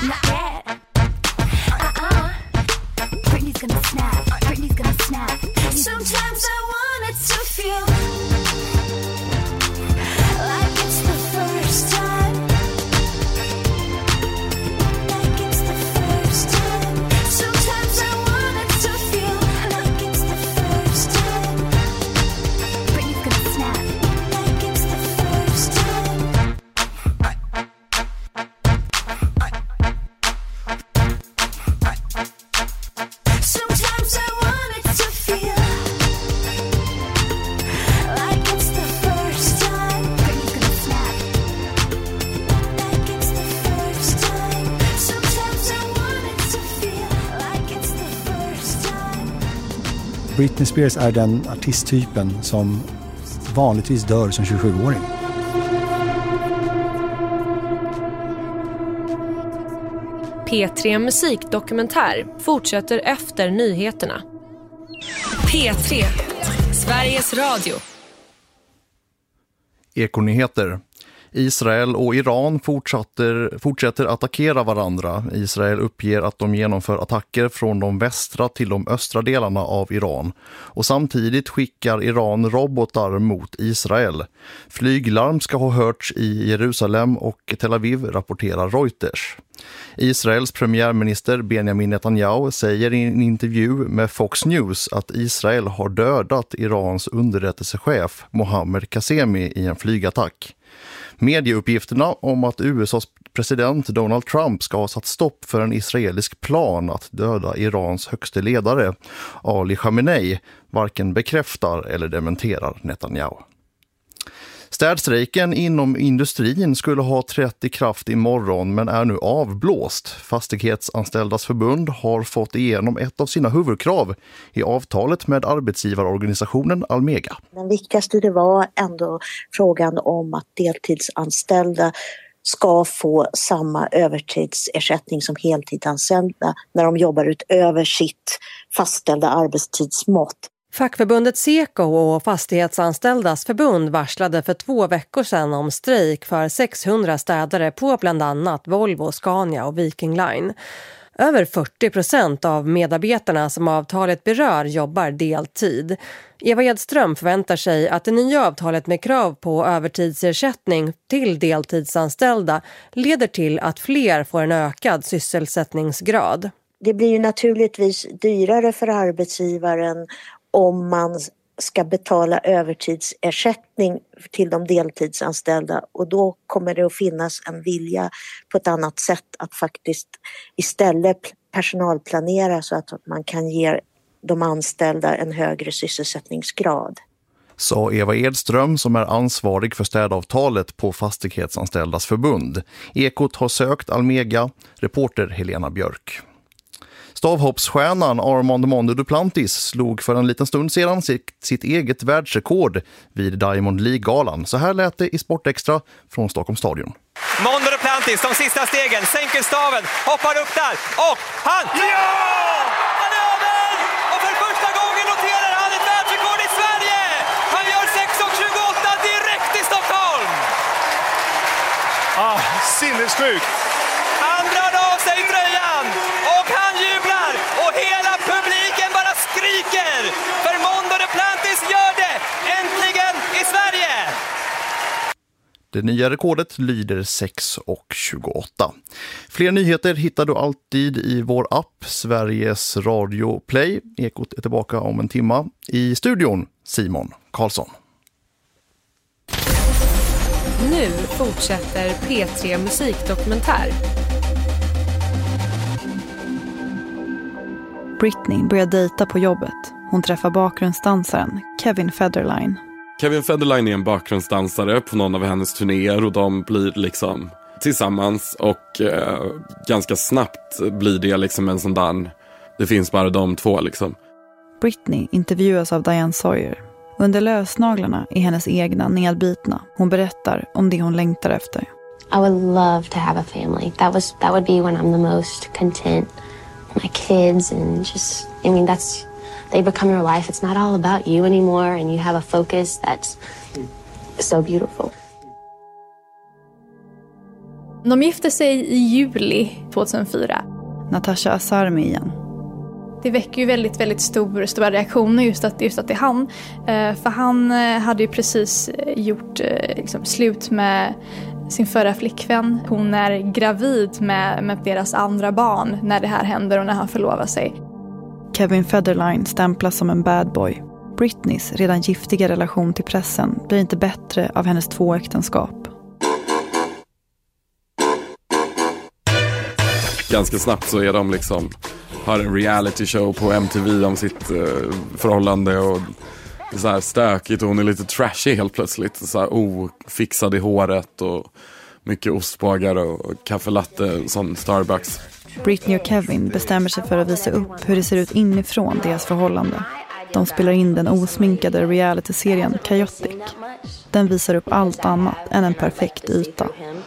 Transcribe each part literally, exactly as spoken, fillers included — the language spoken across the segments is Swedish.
not yet. Uh-uh. Britney's gonna snap, Britney's gonna snap. Sometimes I want it to feel like it's the first time. Like it's the first time. Sometimes I want it to feel like it's the first time. Britney's gonna snap, like it's the first time. Sometimes I want it to feel like it's the first time. Britney's gonna snap, like it's the first time. Sometimes I want it to feel like it's the first time. Britney Spears är den artisttypen som vanligtvis dör som tjugosjuåring. P tre Musikdokumentär fortsätter efter nyheterna. P tre, Sveriges Radio. Ekonyheter. Israel och Iran fortsätter, fortsätter attackera varandra. Israel uppger att de genomför attacker från de västra till de östra delarna av Iran. Och samtidigt skickar Iran robotar mot Israel. Flyglarm ska ha hörts i Jerusalem och Tel Aviv, rapporterar Reuters. Israels premiärminister Benjamin Netanyahu säger i en intervju med Fox News att Israel har dödat Irans underrättelsechef Mohammed Qasemi i en flygattack. Medieuppgifterna om att U S A:s president Donald Trump ska ha satt stopp för en israelisk plan att döda Irans högste ledare Ali Khamenei varken bekräftar eller dementerar Netanyahu. Städstrejken inom industrin skulle ha trätt i kraft imorgon men är nu avblåst. Fastighetsanställdas förbund har fått igenom ett av sina huvudkrav i avtalet med arbetsgivarorganisationen Almega. Den viktigaste det var ändå frågan om att deltidsanställda ska få samma övertidsersättning som heltidsanställda när de jobbar utöver sitt fastställda arbetstidsmått. Fackförbundet Seko och Fastighetsanställdas förbund varslade för två veckor sedan om strejk för sexhundra städare på bland annat Volvo, Scania och Viking Line. Över fyrtio procent av medarbetarna som avtalet berör jobbar deltid. Eva Edström förväntar sig att det nya avtalet med krav på övertidsersättning till deltidsanställda leder till att fler får en ökad sysselsättningsgrad. Det blir ju naturligtvis dyrare för arbetsgivaren om man ska betala övertidsersättning till de deltidsanställda, och då kommer det att finnas en vilja på ett annat sätt att faktiskt istället personalplanera så att man kan ge de anställda en högre sysselsättningsgrad. Sa Eva Edström som är ansvarig för städavtalet på Fastighetsanställdas förbund. Ekot har sökt Almega, reporter Helena Björk. Stavhoppsstjärnan Armand Mondo Duplantis slog för en liten stund sedan sitt, sitt eget världsrekord vid Diamond League-galan. Så här lät det i Sportextra från Stockholms stadion. Mondo Duplantis, de sista stegen, sänker staven, hoppar upp där och han... Ja! Han är över! Och för första gången noterar han ett världsrekord i Sverige! Han gör sex tjugoåtta direkt i Stockholm! Ah, sinnessjukt! Han drar av sig tröjan och han jublar och hela publiken bara skriker, för Mondo Duplantis gör det äntligen i Sverige! Det nya rekordet lyder sex tjugoåtta. Fler nyheter hittar du alltid i vår app Sveriges Radio Play. Ekot är tillbaka om en timma. I studion Simon Karlsson. Nu fortsätter P tre Musikdokumentär. Britney börjar dejta på jobbet. Hon träffar bakgrundsdansaren Kevin Federline. Kevin Federline är en bakgrundsdansare på någon av hennes turnéer och de blir liksom tillsammans och eh, ganska snabbt blir det liksom en sån där, det finns bara de två liksom. Britney intervjuas av Diane Sawyer. Under lösnaglarna är hennes egna nedbitna. Hon berättar om det hon längtar efter. I would love to have a family. That was that would be when I'm the most content. My kids and just, I mean, that's, they become your life. It's not all about you anymore, and you have a focus that's so beautiful. De gifte sig i juli tjugohundrafyra. Natasha Asarmi igen. Det väcker ju väldigt, väldigt stor, stora reaktioner just att, just att det är han. Eh, för han eh, hade ju precis gjort eh, liksom, slut med sin förra flickvän. Hon är gravid med, med deras andra barn när det här händer och när han förlovar sig. Kevin Federline stämplas som en bad boy. Britneys redan giftiga relation till pressen blir inte bättre av hennes två äktenskap. Ganska snabbt så är de liksom, har en reality show på M T V om sitt eh, förhållande och det är så här stökigt och hon är lite trashy helt plötsligt. Så här ofixad i håret och mycket ostbågar och kaffelatte som Starbucks. Britney och Kevin bestämmer sig för att visa upp hur det ser ut inifrån deras förhållande. De spelar in den osminkade reality-serien Chaotic. Den visar upp allt annat än en perfekt yta.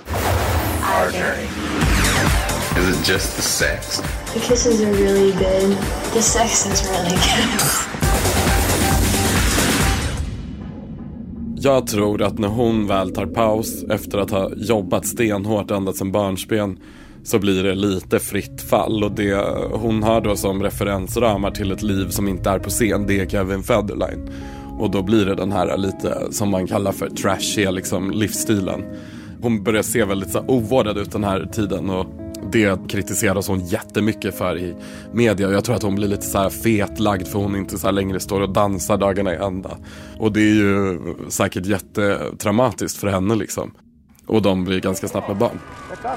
Is it just the sex? The kisses are really good. The sex is really good. Jag tror att när hon väl tar paus efter att ha jobbat stenhårt ända sedan barnsben så blir det lite fritt fall. Och det hon har då som referensramar till ett liv som inte är på scen, det är Kevin Federline. Och då blir det den här lite som man kallar för trashy liksom, livsstilen. Hon börjar se väldigt så ovårdad ut den här tiden och det kritiseras hon jättemycket för i media. Och jag tror att hon blir lite så här fetlagd för hon inte så här längre står och dansar dagarna i ända. Och det är ju säkert jättetraumatiskt för henne liksom. Och de blir ganska snabbt med barn.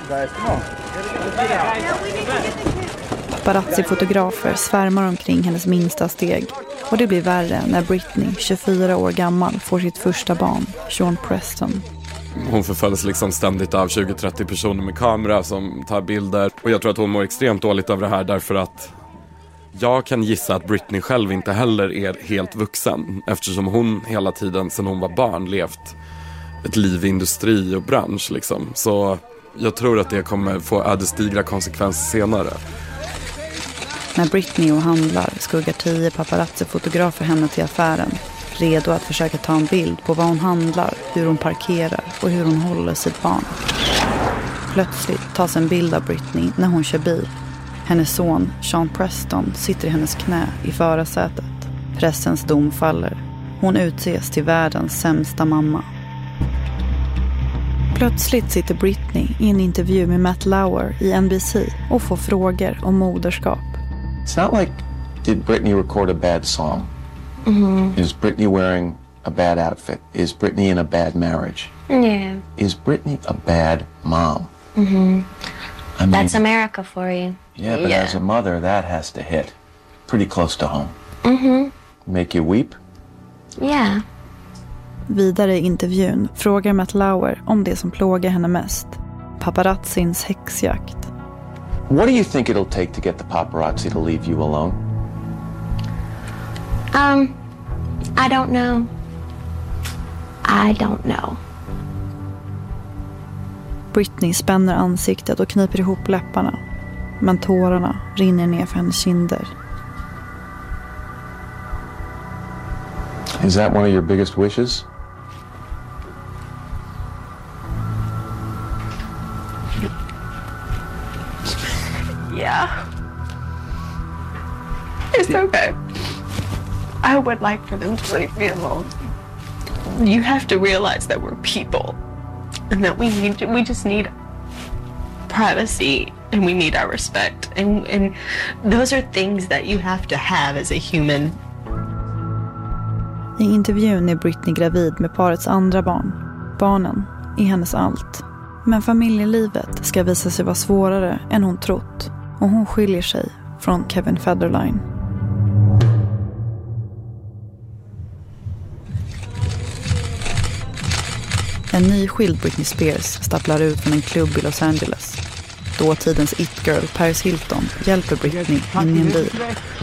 Paparazzi-fotografer svärmar omkring hennes minsta steg. Och det blir värre när Britney, tjugofyra år gammal, får sitt första barn, Sean Preston. Hon förföljs liksom ständigt av tjugo till trettio personer med kamera som tar bilder. Och jag tror att hon mår extremt dåligt över det här därför att jag kan gissa att Britney själv inte heller är helt vuxen. Eftersom hon hela tiden sedan hon var barn levt ett liv i industri och bransch liksom. Så jag tror att det kommer få ödesdigra konsekvenser senare. När Britney och handlar skuggar tio paparazzi-fotografer henne till affären. Redo att försöka ta en bild på vad hon handlar, hur hon parkerar och hur hon håller sitt barn. Plötsligt tas en bild av Britney när hon kör bil. Hennes son, Sean Preston, sitter i hennes knä i förarsätet. Pressens dom faller. Hon utses till världens sämsta mamma. Plötsligt sitter Britney i en intervju med Matt Lauer i N B C och får frågor om moderskap. It's not like, did Britney record a bad song? Mm-hmm. Is Britney wearing a bad outfit? Is Britney in a bad marriage? Yeah. Is Britney a bad mom? Mm-hmm. I mean, That's America for you. Yeah, but yeah. as a mother, that has to hit pretty close to home. Mm-hmm. Make you weep? Yeah. Vidare i intervjun frågar Matt Lauer om det som plågar henne mest. Paparazzins häxjakt. What do you think it'll take to get the paparazzi to leave you alone? Um, I don't know. I don't know. Britney spänner ansiktet och kniper ihop läpparna. Men tårarna rinner ner för hennes kinder. Is that one of your biggest wishes? Yeah. It's okay. I would like for them to leave me alone. You have to realize that we're people and that we need to, we just need privacy and we need our respect. And, and those are things that you have to have as a human. I intervjun är Britney gravid med parets andra barn. Barnen är hennes allt. Men familjelivet ska visa sig vara svårare än hon trott. Och hon skiljer sig från Kevin Federline. En nyskild Britney Spears stapplar ut från en klubb i Los Angeles. Dåtidens it-girl Paris Hilton hjälper Britney in i en bil.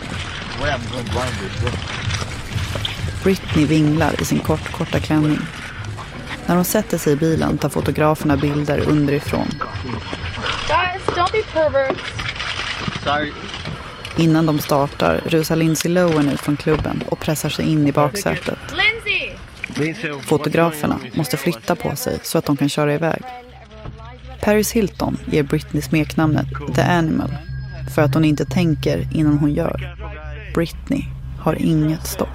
Britney vinglar i sin kort, korta klänning. När hon sätter sig i bilen tar fotograferna bilder underifrån. Guys, don't be perverts. Sorry. Innan de startar rusar Lindsay Lohan ut från klubben och pressar sig in i baksätet. Lindsay! Fotograferna måste flytta på sig så att de kan köra iväg. Paris Hilton ger Britney smeknamnet The Animal för att hon inte tänker innan hon gör. Britney har inget stopp.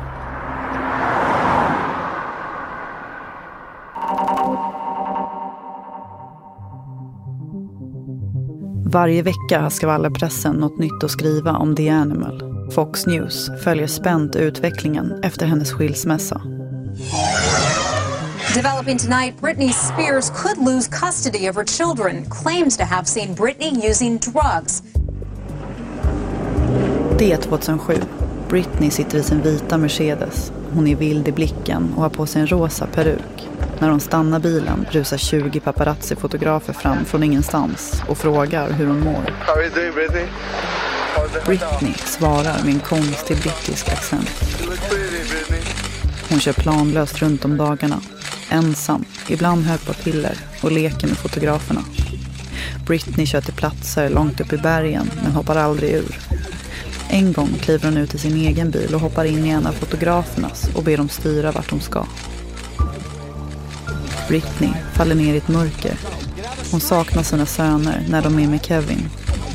Varje vecka har skvallerpressen något nytt att skriva om The Animal. Fox News följer spänt utvecklingen efter hennes skilsmässa. Developing tonight, Britney Spears could lose custody of her children. Claims to have seen Britney using drugs. Det är tjugohundrasju. Britney sitter i sin vita Mercedes. Hon är vild i blicken och har på sig en rosa peruk. När hon stannar bilen rusar tjugo paparazzi-fotografer fram från ingenstans och frågar hur hon mår. How are you doing, Britney? Britney svarar med en konstig brittisk accent. Hon kör planlöst runt om dagarna. Ensam, ibland hög på piller och leker med fotograferna. Britney kör till platser långt upp i bergen men hoppar aldrig ur. En gång kliver hon ut i sin egen bil och hoppar in i en av fotografernas och ber dem styra vart de ska. Britney faller ner i ett mörker. Hon saknar sina söner när de är med Kevin.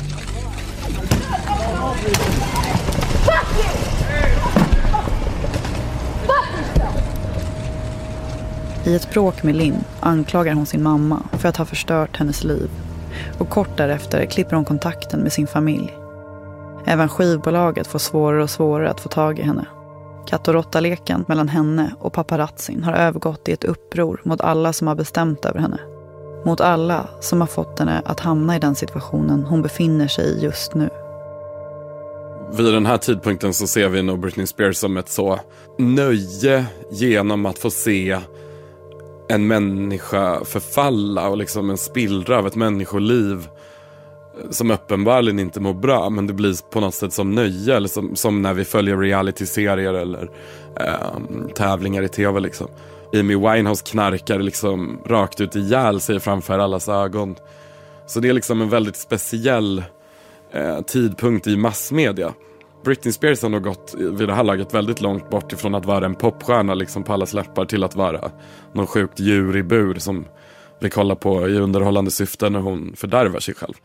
I ett bråk med Lynn anklagar hon sin mamma för att ha förstört hennes liv. Och kort därefter klipper hon kontakten med sin familj. Även skivbolaget får svårare och svårare att få tag i henne. Katt- och råttaleken mellan henne och paparazzin har övergått i ett uppror mot alla som har bestämt över henne. Mot alla som har fått henne att hamna i den situationen hon befinner sig i just nu. Vid den här tidpunkten så ser vi nog Britney Spears som ett så nöje genom att få se en människa förfalla och liksom en spillra av ett människoliv som uppenbarligen inte mår bra, men det blir på något sätt som nöje, eller som, som när vi följer reality-serier eller eh, tävlingar i tv liksom. Amy Winehouse knarkar liksom rakt ut ihjäl sig framför allas ögon. Så det är liksom en väldigt speciell eh, tidpunkt i massmedia. Britney Spears har nog gått vid det här laget väldigt långt bort ifrån att vara en popstjärna liksom på alla släppar till att vara någon sjukt djur i bur som vi kollar på i underhållande syfte när hon fördärvar sig själv.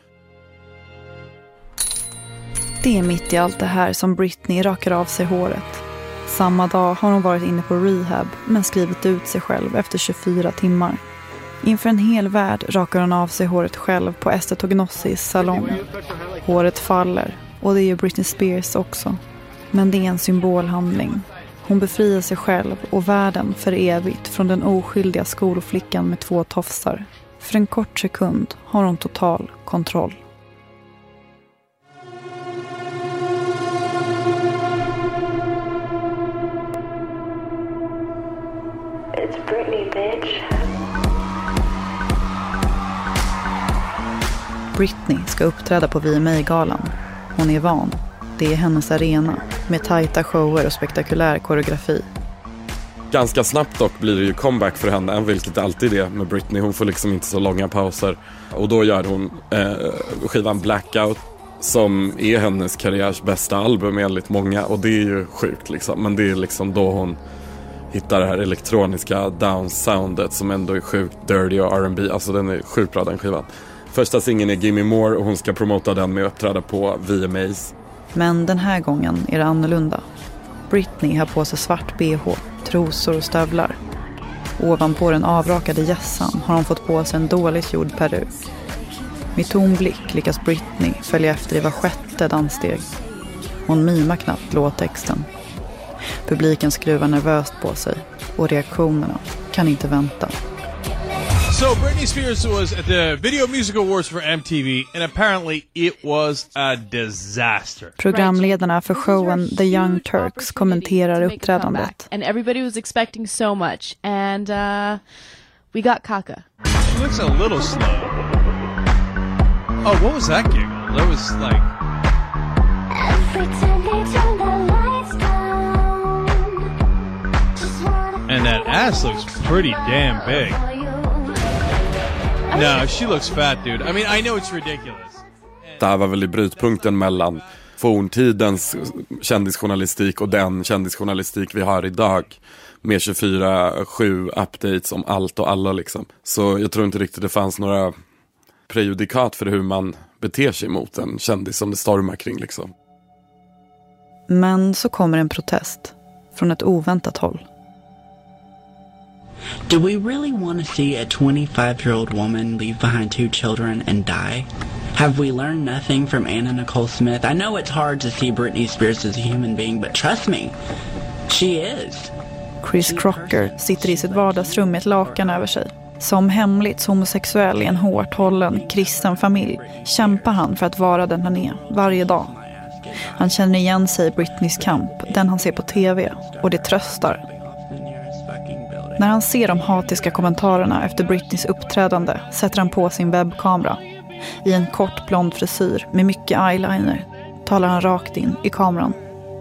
Det är mitt i allt det här som Britney rakar av sig håret. Samma dag har hon varit inne på rehab men skrivit ut sig själv efter tjugofyra timmar. Inför en hel värld rakar hon av sig håret själv på Estetognossis salong. Håret faller och det gör Britney Spears också. Men det är en symbolhandling. Hon befriar sig själv och världen för evigt från den oskyldiga skolflickan med två tofsar. För en kort sekund har hon total kontroll. It's Britney, bitch. Britney ska uppträda på V M A-galan. Hon är van. Det är hennes arena med tajta shower och spektakulär koreografi. Ganska snabbt dock blir det ju comeback för henne, vilket alltid är med Britney. Hon får liksom inte så långa pauser. Och då gör hon eh, skivan Blackout som är hennes karriärs bästa album enligt många. Och det är ju sjukt liksom. Men det är liksom då hon hittar det här elektroniska down-soundet som ändå är sjukt dirty och R and B. Alltså den är sjukt bra den skivan. Första singeln är Gimme More och hon ska promota den med att uppträda på V M As. Men den här gången är det annorlunda. Britney har på sig svart B H, trosor och stövlar. Ovanpå den avrakade gässan har hon fått på sig en dåligt gjord peruk. Med tom blick lyckas Britney följa efter i var sjätte danssteg. Hon mimar knappt låttexten. Publiken skruvar nervöst på sig och reaktionerna kan inte vänta. So Britney Spears was at the Video Music Awards for M T V and apparently it was a disaster. Programledarna för showen The Young Turks kommenterar uppträdandet. And everybody was expecting so much and uh, we got caca. She looks a little slow. Oh, what was that giggle? That was like and that ass looks pretty damn big. No, she looks fat, dude. I mean, I know it's ridiculous. Det här var väl i brytpunkten mellan forntidens kändisjournalistik och den kändisjournalistik vi har idag. Med tjugofyra sju updates om allt och alla liksom. Så jag tror inte riktigt det fanns några prejudikat för hur man beter sig mot en kändis som det stormar kring liksom. Men så kommer en protest från ett oväntat håll. Do we really want to see a twenty-five-year-old woman leave behind two children and die? Have we learned nothing from Anna Nicole Smith? I know it's hard to see Britney Spears as a human being, but trust me, she is. Chris Crocker sitter i sitt vardagsrum med ett lakan över sig. Som hemligt homosexuell i en hårt hållen kristen familj kämpar han för att vara den han är varje dag. Han känner igen sig i Britneys kamp, den han ser på tv, och det tröstar. När han ser de hatiska kommentarerna efter Britneys uppträdande sätter han på sin webbkamera. I en kort blond frisyr med mycket eyeliner talar han rakt in i kameran.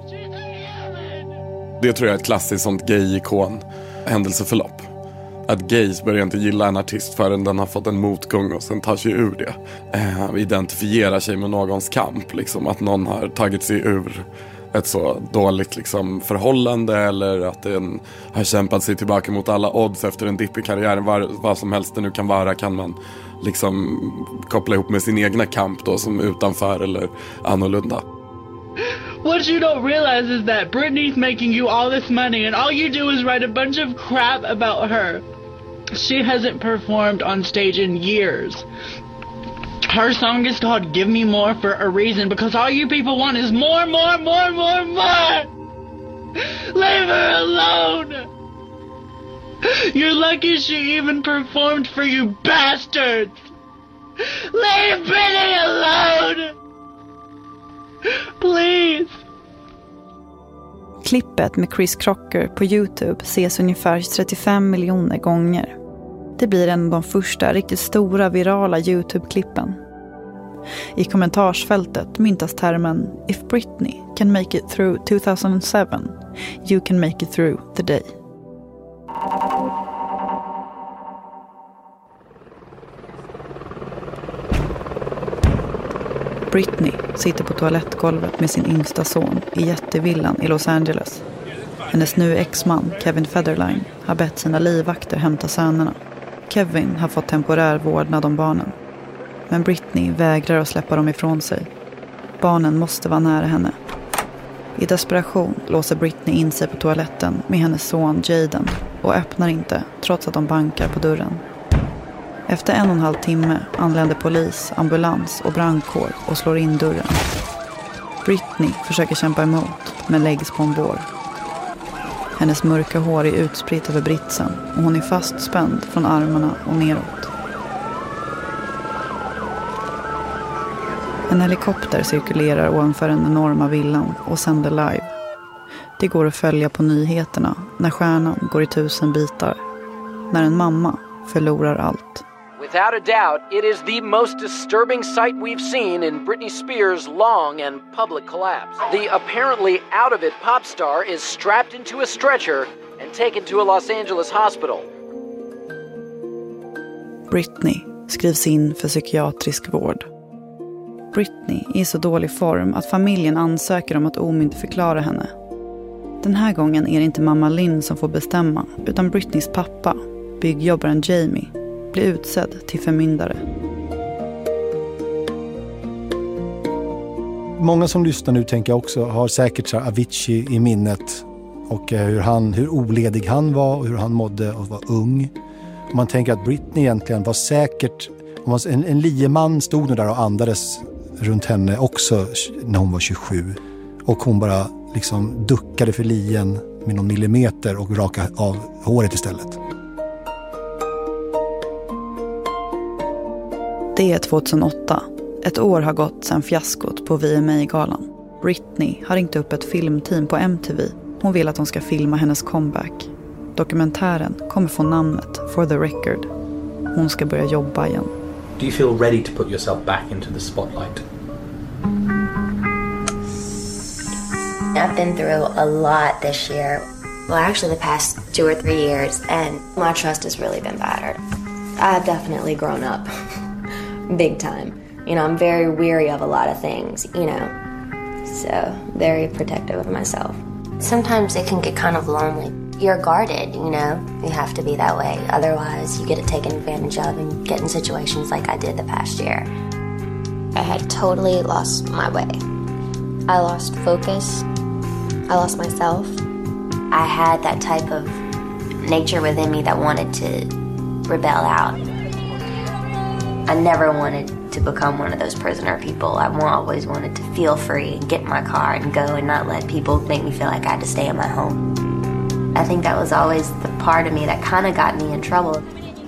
Det tror jag är ett klassiskt sånt gay-ikon händelseförlopp. Att gays börjar inte gilla en artist förrän den har fått en motgång och sen tar sig ur det. Eh, identifierar sig med någons kamp. Liksom, att någon har tagit sig ur ett så dåligt liksom, förhållande eller att den har kämpat sig tillbaka mot alla odds efter en dipp i karriären. Var, vad som helst det nu kan vara kan man liksom koppla ihop med sin egna kamp då, som utanför eller annorlunda. What you don't realize is that Britney's making you all this money and all you do is write a bunch of crap about her. She hasn't performed on stage in years. Her song is called Give Me More for a reason, because all you people want is more, more, more, more, more! Leave her alone! You're lucky she even performed for you bastards! Leave Britney alone! Please! Klippet med Chris Crocker på YouTube ses ungefär trettiofem miljoner gånger. Det blir en av de första riktigt stora virala YouTube-klippen. I kommentarsfältet myntas termen If Britney can make it through two thousand seven, you can make it through the day. Britney sitter på toalettgolvet med sin yngsta son i jättevillan i Los Angeles. Hennes nu exman Kevin Federline har bett sina livvakter hämta sönerna. Kevin har fått temporär vårdnad om barnen. Men Britney vägrar att släppa dem ifrån sig. Barnen måste vara nära henne. I desperation låser Britney in sig på toaletten med hennes son Jaden och öppnar inte trots att de bankar på dörren. Efter en och en halv timme anländer polis, ambulans och brandkår och slår in dörren. Britney försöker kämpa emot men läggs på en bår. Hennes mörka hår är utspritt över britsen och hon är fastspänd från armarna och neråt. En helikopter cirkulerar ovanför den enorma villan och sänder live. Det går att följa på nyheterna när stjärnan går i tusen bitar. När en mamma förlorar allt. Without a doubt, it is the most disturbing sight we've seen in Britney Spears' long and public collapse. The apparently out-of-it pop star is strapped into a stretcher and taken to a Los Angeles hospital. Britney skrivs in för psykiatrisk vård. Britney är i så dålig form att familjen ansöker om att omyndigförklara henne. Den här gången är det inte mamma Lynn som får bestämma, utan Britneys pappa, byggjobbaren Jamie, blir utsedd till förmyndare. Många som lyssnar nu tänker jag också har säkert så Avicii i minnet och hur, han, hur oledig han var och hur han mådde och var ung. Och man tänker att Britney egentligen var säkert, en, en lieman stod där och andades runt henne också när hon var tjugosju. Och hon bara liksom duckade för lien med någon millimeter och rakade av håret istället. Det är tjugohundraåtta. Ett år har gått sedan fiaskot på V M A-galan. Britney har ringt upp ett filmteam på M T V. Hon vill att hon ska filma hennes comeback. Dokumentären kommer få namnet For the Record. Hon ska börja jobba igen. Do you feel ready to put yourself back into the spotlight? I've been through a lot this year. Well, actually the past two or three years, and my trust has really been battered. I've definitely grown up. Big time. You know, I'm very weary of a lot of things, you know. So, very protective of myself. Sometimes it can get kind of lonely. you're guarded, you know. You have to be that way. Otherwise, you get it taken advantage of and get in situations like I did the past year. I had totally lost my way. I lost focus. I lost myself. I had that type of nature within me that wanted to rebel out. I never wanted to become one of those prisoner people. I always wanted to feel free and get in my car and go and not let people make me feel like I had to stay in my home. I think that was always the part of me that kind of got me in trouble.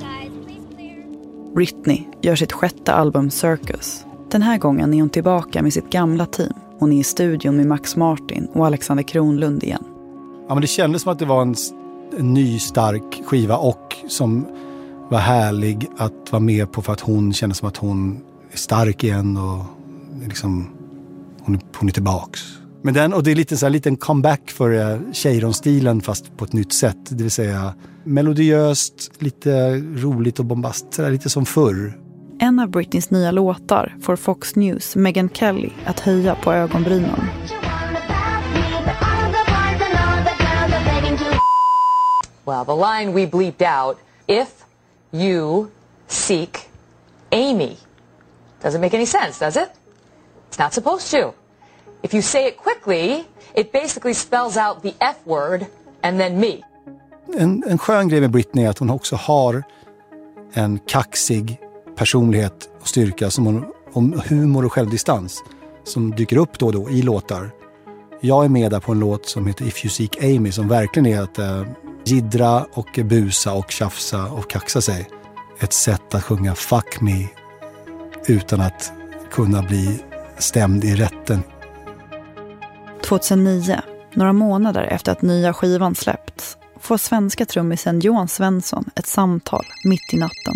Britney gör sitt sjätte album Circus. Den här gången är hon tillbaka med sitt gamla team. Hon är i studion med Max Martin och Alexander Kronlund igen. Ja, men det kändes som att det var en, en ny stark skiva och som var härlig att vara med på för att hon kände som att hon är stark igen och liksom, hon, är, hon är tillbaks. Men den, och det är lite så här liten comeback för uh, Cheiron-stilen fast på ett nytt sätt. Det vill säga melodiöst, lite roligt och bombast, så där, lite som förr. En av Britneys nya låtar får Fox News Megyn Kelly att höja på ögonbrynen. Well, the line we bleeped out, if you seek Amy. Doesn't make any sense, does it? It's not supposed to. If you say it quickly, it basically spells out the F word and then me. En, en skön grej med Britney är att hon också har en kaxig personlighet och styrka som hon, om humor och självdistans som dyker upp då och då i låtar. Jag är med där på en låt som heter If You Seek Amy som verkligen är att äh, gidra och busa och tjafsa och kaxa sig. Ett sätt att sjunga Fuck Me utan att kunna bli stämd i rätten. tjugohundranio, några månader efter att nya skivan släppts, får svenska trummisen Johan Svensson ett samtal mitt i natten.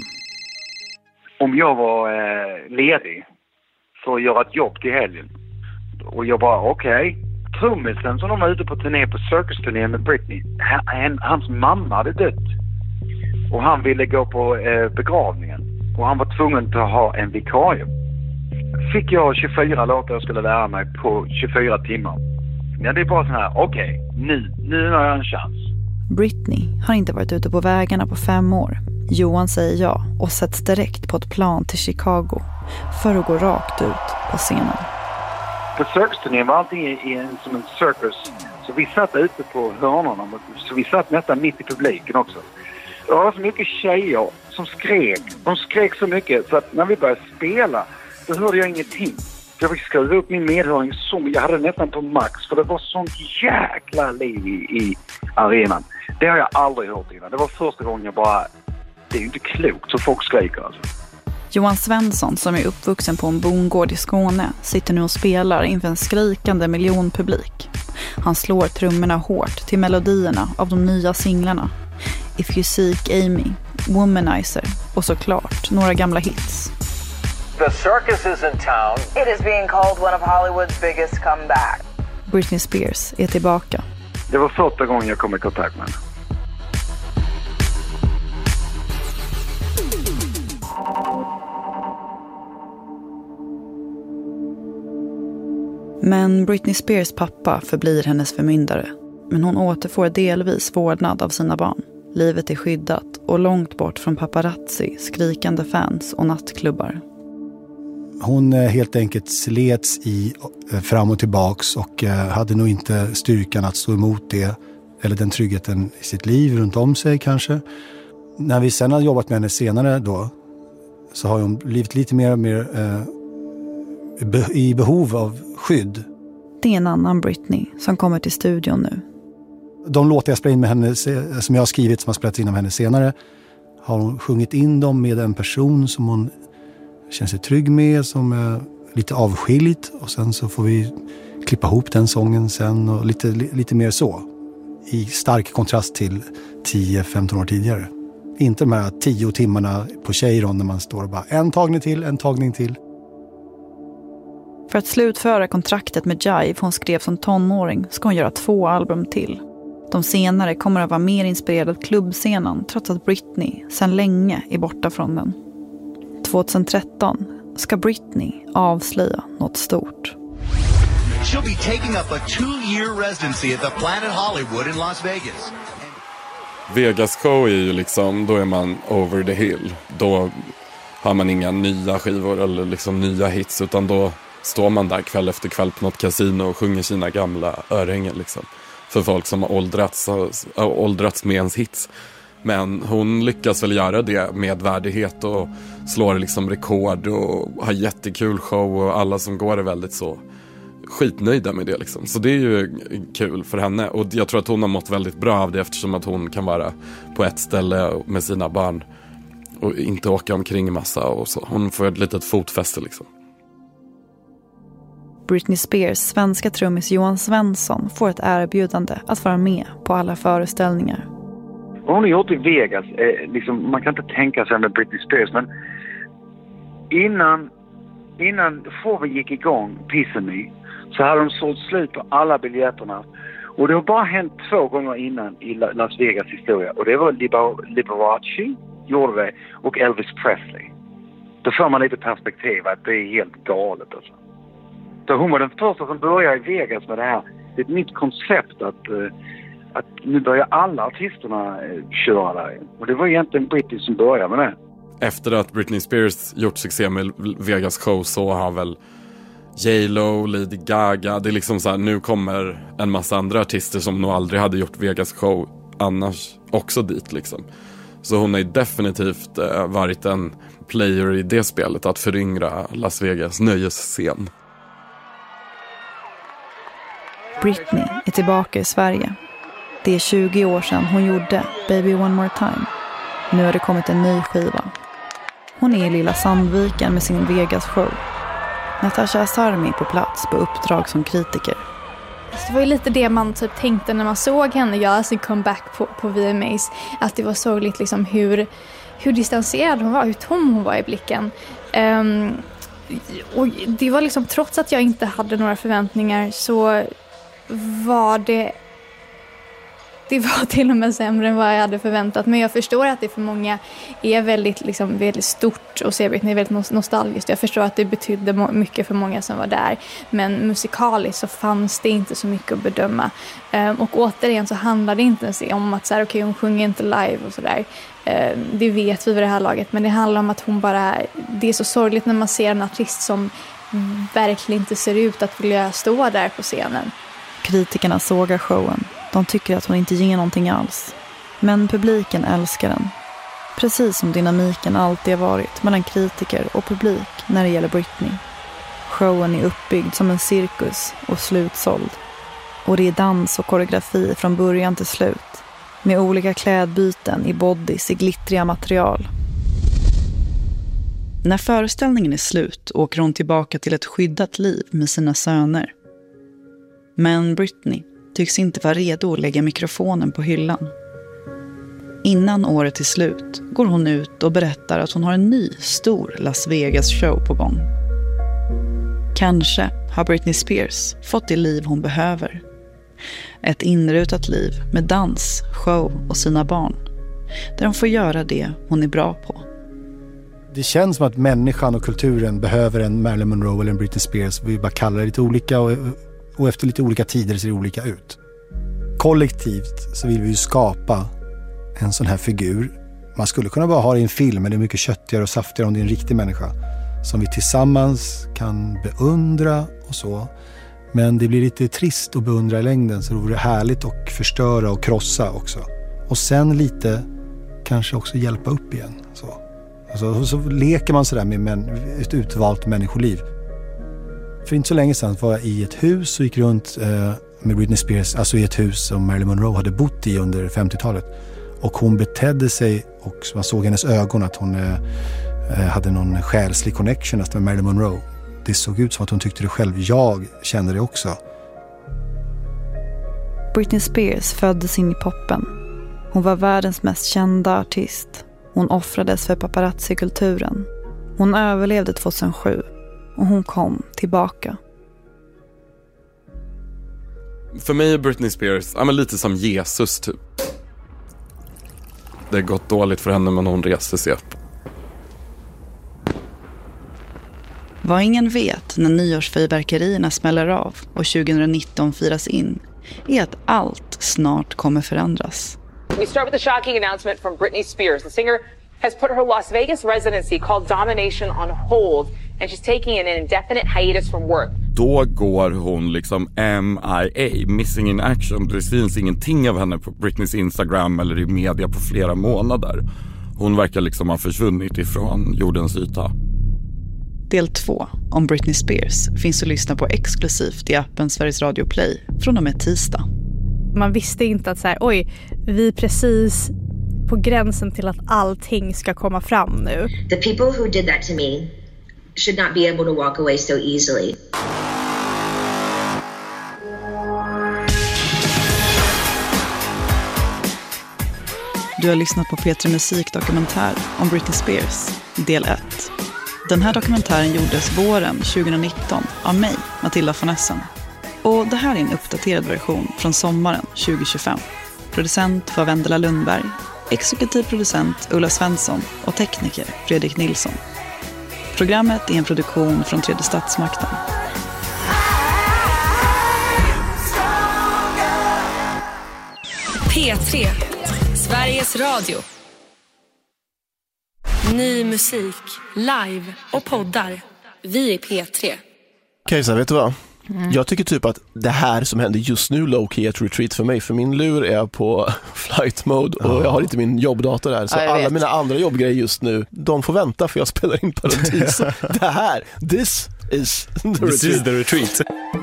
Om jag var eh, ledig för att göra ett jobb till helgen och jag bara okej, okay. Trummisen som de var ute på turné på Circus-turné med Britney, han, hans mamma hade dött och han ville gå på eh, begravningen och han var tvungen att ha en vikarie. Fick jag tjugofyra låtar jag skulle lära mig på tjugofyra timmar. Ja, det är bara så här, okej, okay, nu, nu har jag en chans. Britney har inte varit ute på vägarna på fem år. Johan säger ja och sätts direkt på ett plan till Chicago för att gå rakt ut på scenen. På Circus-turnén var allting i en, som en circus. Så vi satt ute på hörnorna. Så vi satt nästan mitt i publiken också. Det var så mycket tjejer som skrek. De skrek så mycket så att när vi började spela då hörde jag ingenting. Jag fick skruva upp min medhöring som jag hade nästan på max. För det var sånt jäkla liv i, i arenan. Det har jag aldrig hört innan. Det var första gången jag bara... Det är ju inte klokt så folk skriker alltså. Johan Svensson, som är uppvuxen på en bondgård i Skåne, sitter nu och spelar inför en skrikande miljonpublik. Han slår trummorna hårt till melodierna av de nya singlarna. If You Seek Amy, Womanizer och såklart några gamla hits. The circus is in town. It is being called one of Hollywood's biggest comeback. Britney Spears är tillbaka. Det var första gången jag kom i kontakt med henne. Men Britney Spears pappa förblir hennes förmyndare. Men hon återfår delvis vårdnad av sina barn. Livet är skyddat och långt bort från paparazzi, skrikande fans och nattklubbar. Hon helt enkelt slets i fram och tillbaks och hade nog inte styrkan att stå emot det. Eller den tryggheten i sitt liv runt om sig kanske. När vi sen har jobbat med henne senare då så har hon blivit lite mer och mer eh, i behov av skydd. Det är en annan Britney som kommer till studion nu. De låtar jag spelar in med henne, som jag har skrivit som har spelats in av henne senare, har hon sjungit in dem med en person som hon känner sig trygg med, som är lite avskilt, och sen så får vi klippa ihop den sången sen och lite, lite mer så. I stark kontrast till tio femton år tidigare. Inte de här tio timmarna på Cheiron när man står och bara en tagning till, en tagning till. För att slutföra kontraktet med Jive hon skrev som tonåring ska hon göra två album till. De senare kommer att vara mer inspirerade av klubbscenen trots att Britney sedan länge är borta från den. tjugohundratretton ska Britney avslöja något stort. She'll be taking up a two-year residency at the Planet Hollywood in Las Vegas. Vegas show är ju liksom, då är man over the hill. Då har man inga nya skivor eller liksom nya hits, utan då står man där kväll efter kväll på något kasino och sjunger sina gamla örhängen liksom. För folk som har åldrats, har åldrats med ens hits. Men hon lyckas väl göra det med värdighet och slår liksom rekord och har jättekul show, och alla som går är väldigt så skitnöjda med det liksom. Så det är ju kul för henne, och jag tror att hon har mått väldigt bra av det, eftersom att hon kan vara på ett ställe med sina barn och inte åka omkring en massa och så. Hon får ett litet fotfäste liksom. Britney Spears svenska trummis Johan Svensson får ett erbjudande att vara med på alla föreställningar. Hon har gjort i Vegas, eh, liksom, man kan inte tänka sig med Britney Spears, men innan, innan showen gick igång, Piss and Me, så hade de sålt slut på alla biljetterna. Och det har bara hänt två gånger innan i Las Vegas historia. Och det var Liber- Liberace gjorde det, och Elvis Presley. Då får man lite perspektiv att det är helt galet alltså. Så hon var den första som började i Vegas med det här. Det är ett nytt koncept att, att nu börjar alla artisterna köra där. Och det var egentligen Britney som började med det. Efter att Britney Spears gjort succé med Vegas show så har väl J Lo, Lady Gaga, det är liksom så här, nu kommer en massa andra artister som nog aldrig hade gjort Vegas show annars också dit liksom. Så hon har ju definitivt eh, varit en player i det spelet, att föryngra Las Vegas nöjesscen. Britney är tillbaka i Sverige. Det är tjugo år sedan hon gjorde Baby One More Time. Nu har det kommit en ny skiva. Hon är i lilla Sandviken med sin Vegas-show. Natasha Asarmi på plats på uppdrag som kritiker. Det var ju lite det man typ tänkte när man såg henne göra sin comeback på, på V M As. Att det var sorgligt liksom hur, hur distanserad hon var, hur tom hon var i blicken. Um, och det var liksom, trots att jag inte hade några förväntningar så var det det var till och med sämre än vad jag hade förväntat. Men jag förstår att det för många är väldigt, liksom, väldigt stort och se Britney är väldigt nostalgiskt. Jag förstår att det betydde mycket för många som var där. Men musikaliskt så fanns det inte så mycket att bedöma. Um, och återigen så handlar det inte ens om att så här, okay, hon sjunger inte live och sådär. Um, det vet vi vid det här laget. Men det handlar om att hon bara, det är så sorgligt när man ser en artist som verkligen inte ser ut att vilja stå där på scenen. Kritikerna sågar showen. De tycker att hon inte ger någonting alls. Men publiken älskar den. Precis som dynamiken alltid har varit mellan kritiker och publik när det gäller Britney. Showen är uppbyggd som en cirkus och slutsåld. Och det är dans och koreografi från början till slut. Med olika klädbyten i bodys i glittriga material. När föreställningen är slut åker hon tillbaka till ett skyddat liv med sina söner. Men Britney tycks inte vara redo att lägga mikrofonen på hyllan. Innan året är slut går hon ut och berättar att hon har en ny stor Las Vegas-show på gång. Kanske har Britney Spears fått det liv hon behöver. Ett inrutat liv med dans, show och sina barn. Där hon får göra det hon är bra på. Det känns som att människan och kulturen behöver en Marilyn Monroe eller en Britney Spears. Vi bara kallar det lite olika och, och efter lite olika tider ser det olika ut. Kollektivt så vill vi ju skapa en sån här figur. Man skulle kunna bara ha det i en film, men det är mycket köttigare och saftigare om det är en riktig människa. Som vi tillsammans kan beundra och så. Men det blir lite trist att beundra i längden, så det vore härligt att förstöra och krossa också. Och sen lite kanske också hjälpa upp igen. Så, alltså, så leker man sådär med män, ett utvalt människoliv. För inte så länge sedan var jag i ett hus och gick runt eh, med Britney Spears, alltså i ett hus som Marilyn Monroe hade bott i under femtiotalet. Och hon betedde sig, och man såg hennes ögon att hon eh, hade någon själslig connection med Marilyn Monroe. Det såg ut som att hon tyckte det själv. Jag kände det också. Britney Spears föddes in i poppen. Hon var världens mest kända artist. Hon offrades för paparazzi-kulturen. Hon överlevde tjugohundrasju och hon kom tillbaka. För mig är Britney Spears ja, men lite som Jesus typ. Det har gått dåligt för henne, men hon reser sig upp. Vad ingen vet när nyårsfyrverkerierna smäller av och tjugonitton firas in är att allt snart kommer förändras. We We start with a shocking announcement from Britney Spears. The singer has put her Las Vegas residency called Domination on hold, and she's taking an indefinite hiatus from work. Då går hon liksom M I A, missing in action. Det syns ingenting av henne på Britneys Instagram eller i media på flera månader. Hon verkar liksom ha försvunnit ifrån jordens yta. Del två om Britney Spears finns att lyssna på exklusivt i appen Sveriges Radio Play från och med tisdag. Man visste inte att så här, oj, vi är precis på gränsen till att allting ska komma fram nu. The people who did that to me should not be able to walk away so easily. Du har lyssnat på P tre Musik dokumentär om Britney Spears, del ett. Den här dokumentären gjordes våren tjugonitton av mig, Matilda von Essen. Och det här är en uppdaterad version från sommaren tjugohundratjugofem. Producent var Vendela Lundberg, exekutiv producent Ulla Svensson och tekniker Fredrik Nilsson. Programmet är en produktion från Tredje Statsmakten. P tre, Sveriges Radio. Ny musik, live och poddar. Vi är P tre. Kajsa, vet du vad? Mm. Jag tycker typ att det här som händer just nu low-key är ett retreat för mig. För min lur är på flight mode och oh. jag har inte min jobbdator där. Så ja, alla vet. Mina andra jobbgrejer just nu, de får vänta för jag spelar in Paradis. Det här, this is the this retreat. Is the retreat.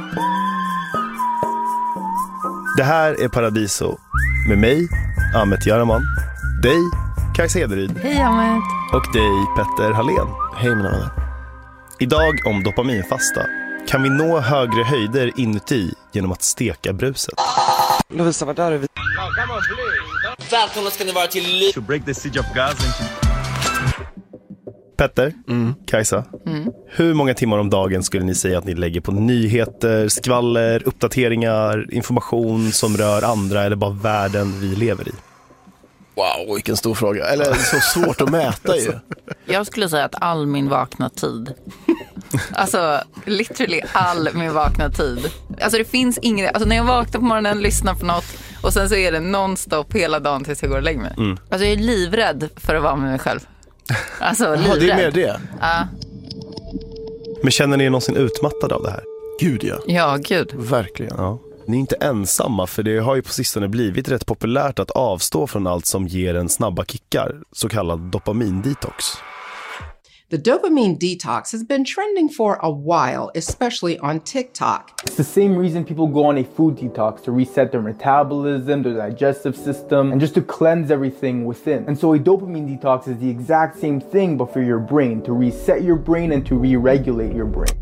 Det här är Paradiso med mig, Ahmet Jaraman, dig, Kajsa Ederyd. Hej Ahmet. Och dig, Petter Hallén. Hej mina vänner. Idag om dopaminfasta. Kan vi nå högre höjder inuti genom att steka bruset? Lovisa, vad där är vi? Välkomna ska ni vara till... To break the siege of Gaza. Petter, mm. Kajsa, mm. hur många timmar om dagen skulle ni säga att ni lägger på nyheter, skvaller, uppdateringar, information som rör andra eller bara världen vi lever i? Wow, vilken stor fråga. Eller så svårt att mäta ju. Jag skulle säga att all min vakna tid. Alltså, literally all min vakna tid. Alltså det finns inget, alltså när jag vaknar på morgonen, lyssnar på något och sen så är det nonstop hela dagen tills jag går och lägger mig. Mm. Alltså jag är livrädd för att vara med mig själv. Alltså livrädd. Ja, det är mer det. Ja. Men känner ni er någonsin utmattade av det här? Gud ja. Ja, gud. Verkligen. Ja. Ni är inte ensamma, för det har ju på sistone blivit rätt populärt att avstå från allt som ger en snabba kickar, så kallad dopamindetox. The dopamine detox has been trending for a while, especially on TikTok. It's the same reason people go on a food detox, to reset their metabolism, their digestive system, and just to cleanse everything within. And so a dopamine detox is the exact same thing, but for your brain, to reset your brain and to re-regulate your brain.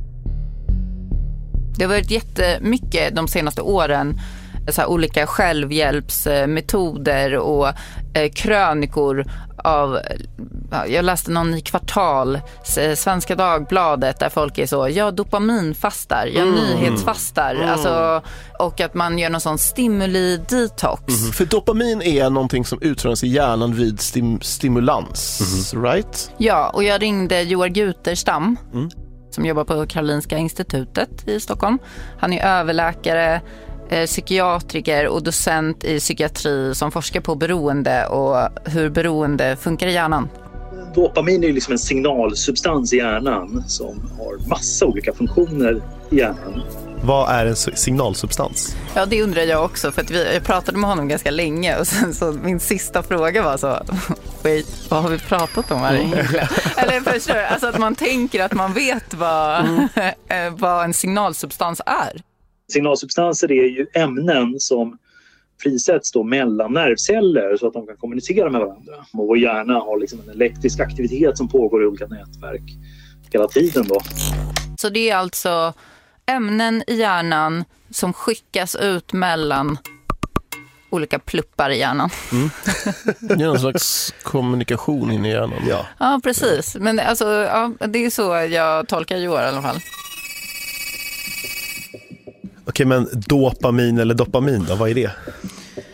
Det har varit jättemycket de senaste åren så här, olika självhjälpsmetoder och eh, krönikor av, jag läste någon i Kvartal, Svenska Dagbladet, där folk är så, jag dopaminfastar, jag mm. nyhetsfastar, mm. alltså, och att man gör någon sån stimuli-detox. Mm. För dopamin är någonting som utrönas i hjärnan vid stim- stimulans, mm. right? Ja, och jag ringde Joar Guterstam, mm. som jobbar på Karolinska institutet i Stockholm. Han är överläkare, eh, psykiatriker och docent i psykiatri som forskar på beroende och hur beroende funkar i hjärnan. Dopamin är ju liksom en signalsubstans i hjärnan som har massa olika funktioner i hjärnan. Vad är en signalsubstans? Ja, det undrar jag också, för att vi, jag pratade med honom ganska länge och sen så min sista fråga var så, wait, vad har vi pratat om här egentligen? Eller förstår du, alltså att man tänker att man vet vad, mm. vad en signalsubstans är. Signalsubstanser är ju ämnen som frisätts då mellan nervceller så att de kan kommunicera med varandra. Och vår hjärna har liksom en elektrisk aktivitet som pågår i olika nätverk hela tiden då. Så det är alltså ämnen i hjärnan som skickas ut mellan olika pluppar i hjärnan. Mm. Det är någon slags kommunikation in i hjärnan. Ja, ja precis. Men alltså, ja, det är så jag tolkar Joar i alla fall. Okej, men dopamin eller dopamin då, vad är det?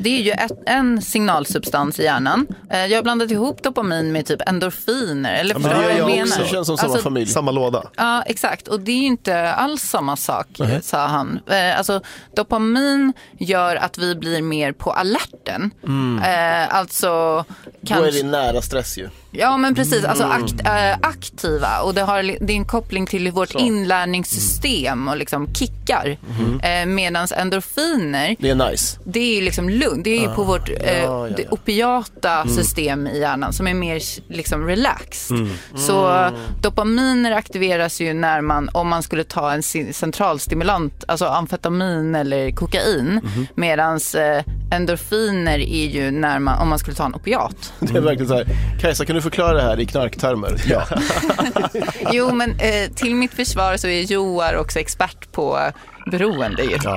Det är ju ett, en signalsubstans i hjärnan. Eh, jag har blandat ihop dopamin med typ endorfiner. Eller ja, men det gör jag, jag också. Det känns som samma alltså, familj. Samma låda. Ja, exakt. Och det är ju inte alls samma sak, mm. sa han. Eh, alltså, dopamin gör att vi blir mer på alerten. Mm. Eh, alltså... Kanske... Då är det nära stress ju. Ja, men precis. Alltså akt, äh, aktiva. Och det har det är en koppling till vårt så. inlärningssystem och liksom kickar. Mm. Eh, medans endorfiner... Det är nice. Det är ju liksom lugn. Det är ju ah. på vårt eh, ja, ja, ja. Det opiata mm. system i hjärnan som är mer liksom relaxed. Mm. Så mm. dopaminer aktiveras ju när man, om man skulle ta en centralstimulant, alltså amfetamin eller kokain. Mm. Medans eh, endorfiner är ju när man, om man skulle ta en opiat. Det är verkligen så här. Kajsa, kan du förklara det här i knarktermer? Ja. Jo, men eh, till mitt försvar så är Joar också expert på beroende ju. Ja.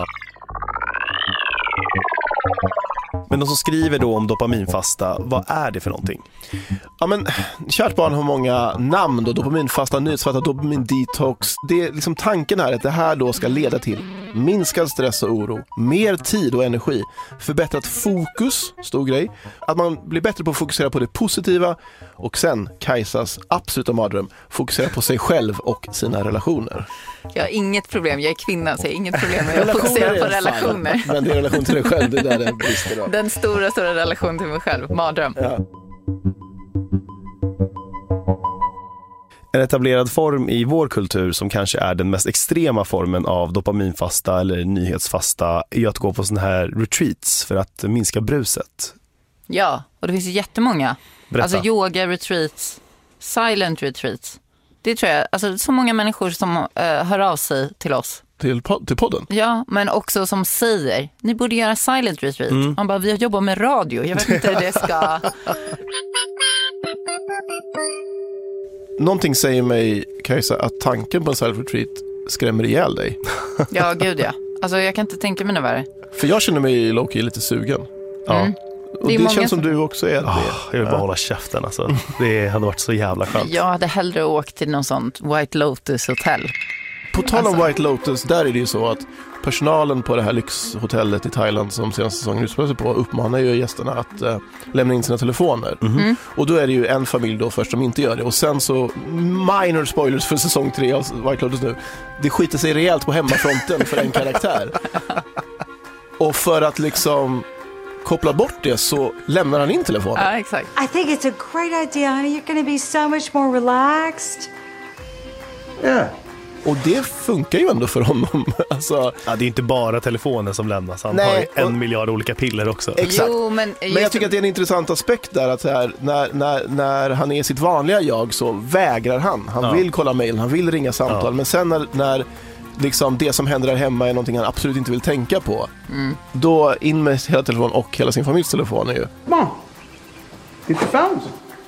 Men de som skriver då om dopaminfasta, vad är det för någonting? Ja, men kärt barn har många namn då. Dopaminfasta, nyhetsfasta, dopamindetox. Det är liksom tanken här att det här då ska leda till minskad stress och oro, mer tid och energi, förbättrat fokus, stor grej, att man blir bättre på att fokusera på det positiva och sen, Kajsas absoluta mardröm, fokusera på sig själv och sina relationer. Jag har inget problem, jag är kvinna så jag har inget problem med att fokusera på relationer. Men det är relation till dig själv, det är där det brister då. Den stora, stora relation till mig själv, mardröm. Ja. En etablerad form i vår kultur som kanske är den mest extrema formen av dopaminfasta eller nyhetsfasta är ju att gå på såna här retreats för att minska bruset. Ja, och det finns ju jättemånga. Berätta. Alltså yoga retreats, silent retreats. Det tror jag, alltså så många människor som uh, hör av sig till oss. Till, till podden? Ja, men också som säger, ni borde göra silent retreat. Mm. Man bara, vi har jobbat med radio. Jag vet inte hur det ska... Någonting säger mig, Kajsa, att tanken på en silent retreat skrämmer ihjäl dig. Ja, gud ja. Alltså jag kan inte tänka mig något värre. För jag känner mig low-key lite sugen. Ja. Mm. Och det, det känns som du också är. Oh, jag vill bara ja. hålla käften alltså. Det hade varit så jävla skönt. Jag hade hellre åkt till någon sånt White Lotus hotell. På tal om alltså. White Lotus, där är det ju så att personalen på det här lyxhotellet i Thailand som senaste säsongen utspelar sig på uppmanar ju gästerna att äh, lämna in sina telefoner. Mm. Mm. Och då är det ju en familj då först som inte gör det. Och sen så, minor spoilers för säsong tre av White Lotus nu, det skiter sig rejält på hemmafronten för en karaktär. Och för att liksom koppla bort det så lämnar han in telefonen. Ja, exakt. I think it's a great idea, honey. You're going to be so much more relaxed. Yeah. Och det funkar ju ändå för honom. Alltså, ja, det är inte bara telefonen som lämnas. Han nej, har ju en och, miljard olika piller också. Exakt. Jo, men, men jag tycker att det är en intressant aspekt där. Att så här, när, när, när han är sitt vanliga jag så vägrar han. Han ja. vill kolla mejl, han vill ringa samtal. Ja. Men sen när, när liksom det som händer där hemma är någonting han absolut inte vill tänka på. Mm. Då in med hela telefonen och hela sin familjs telefon är ju. Mom, get your phones.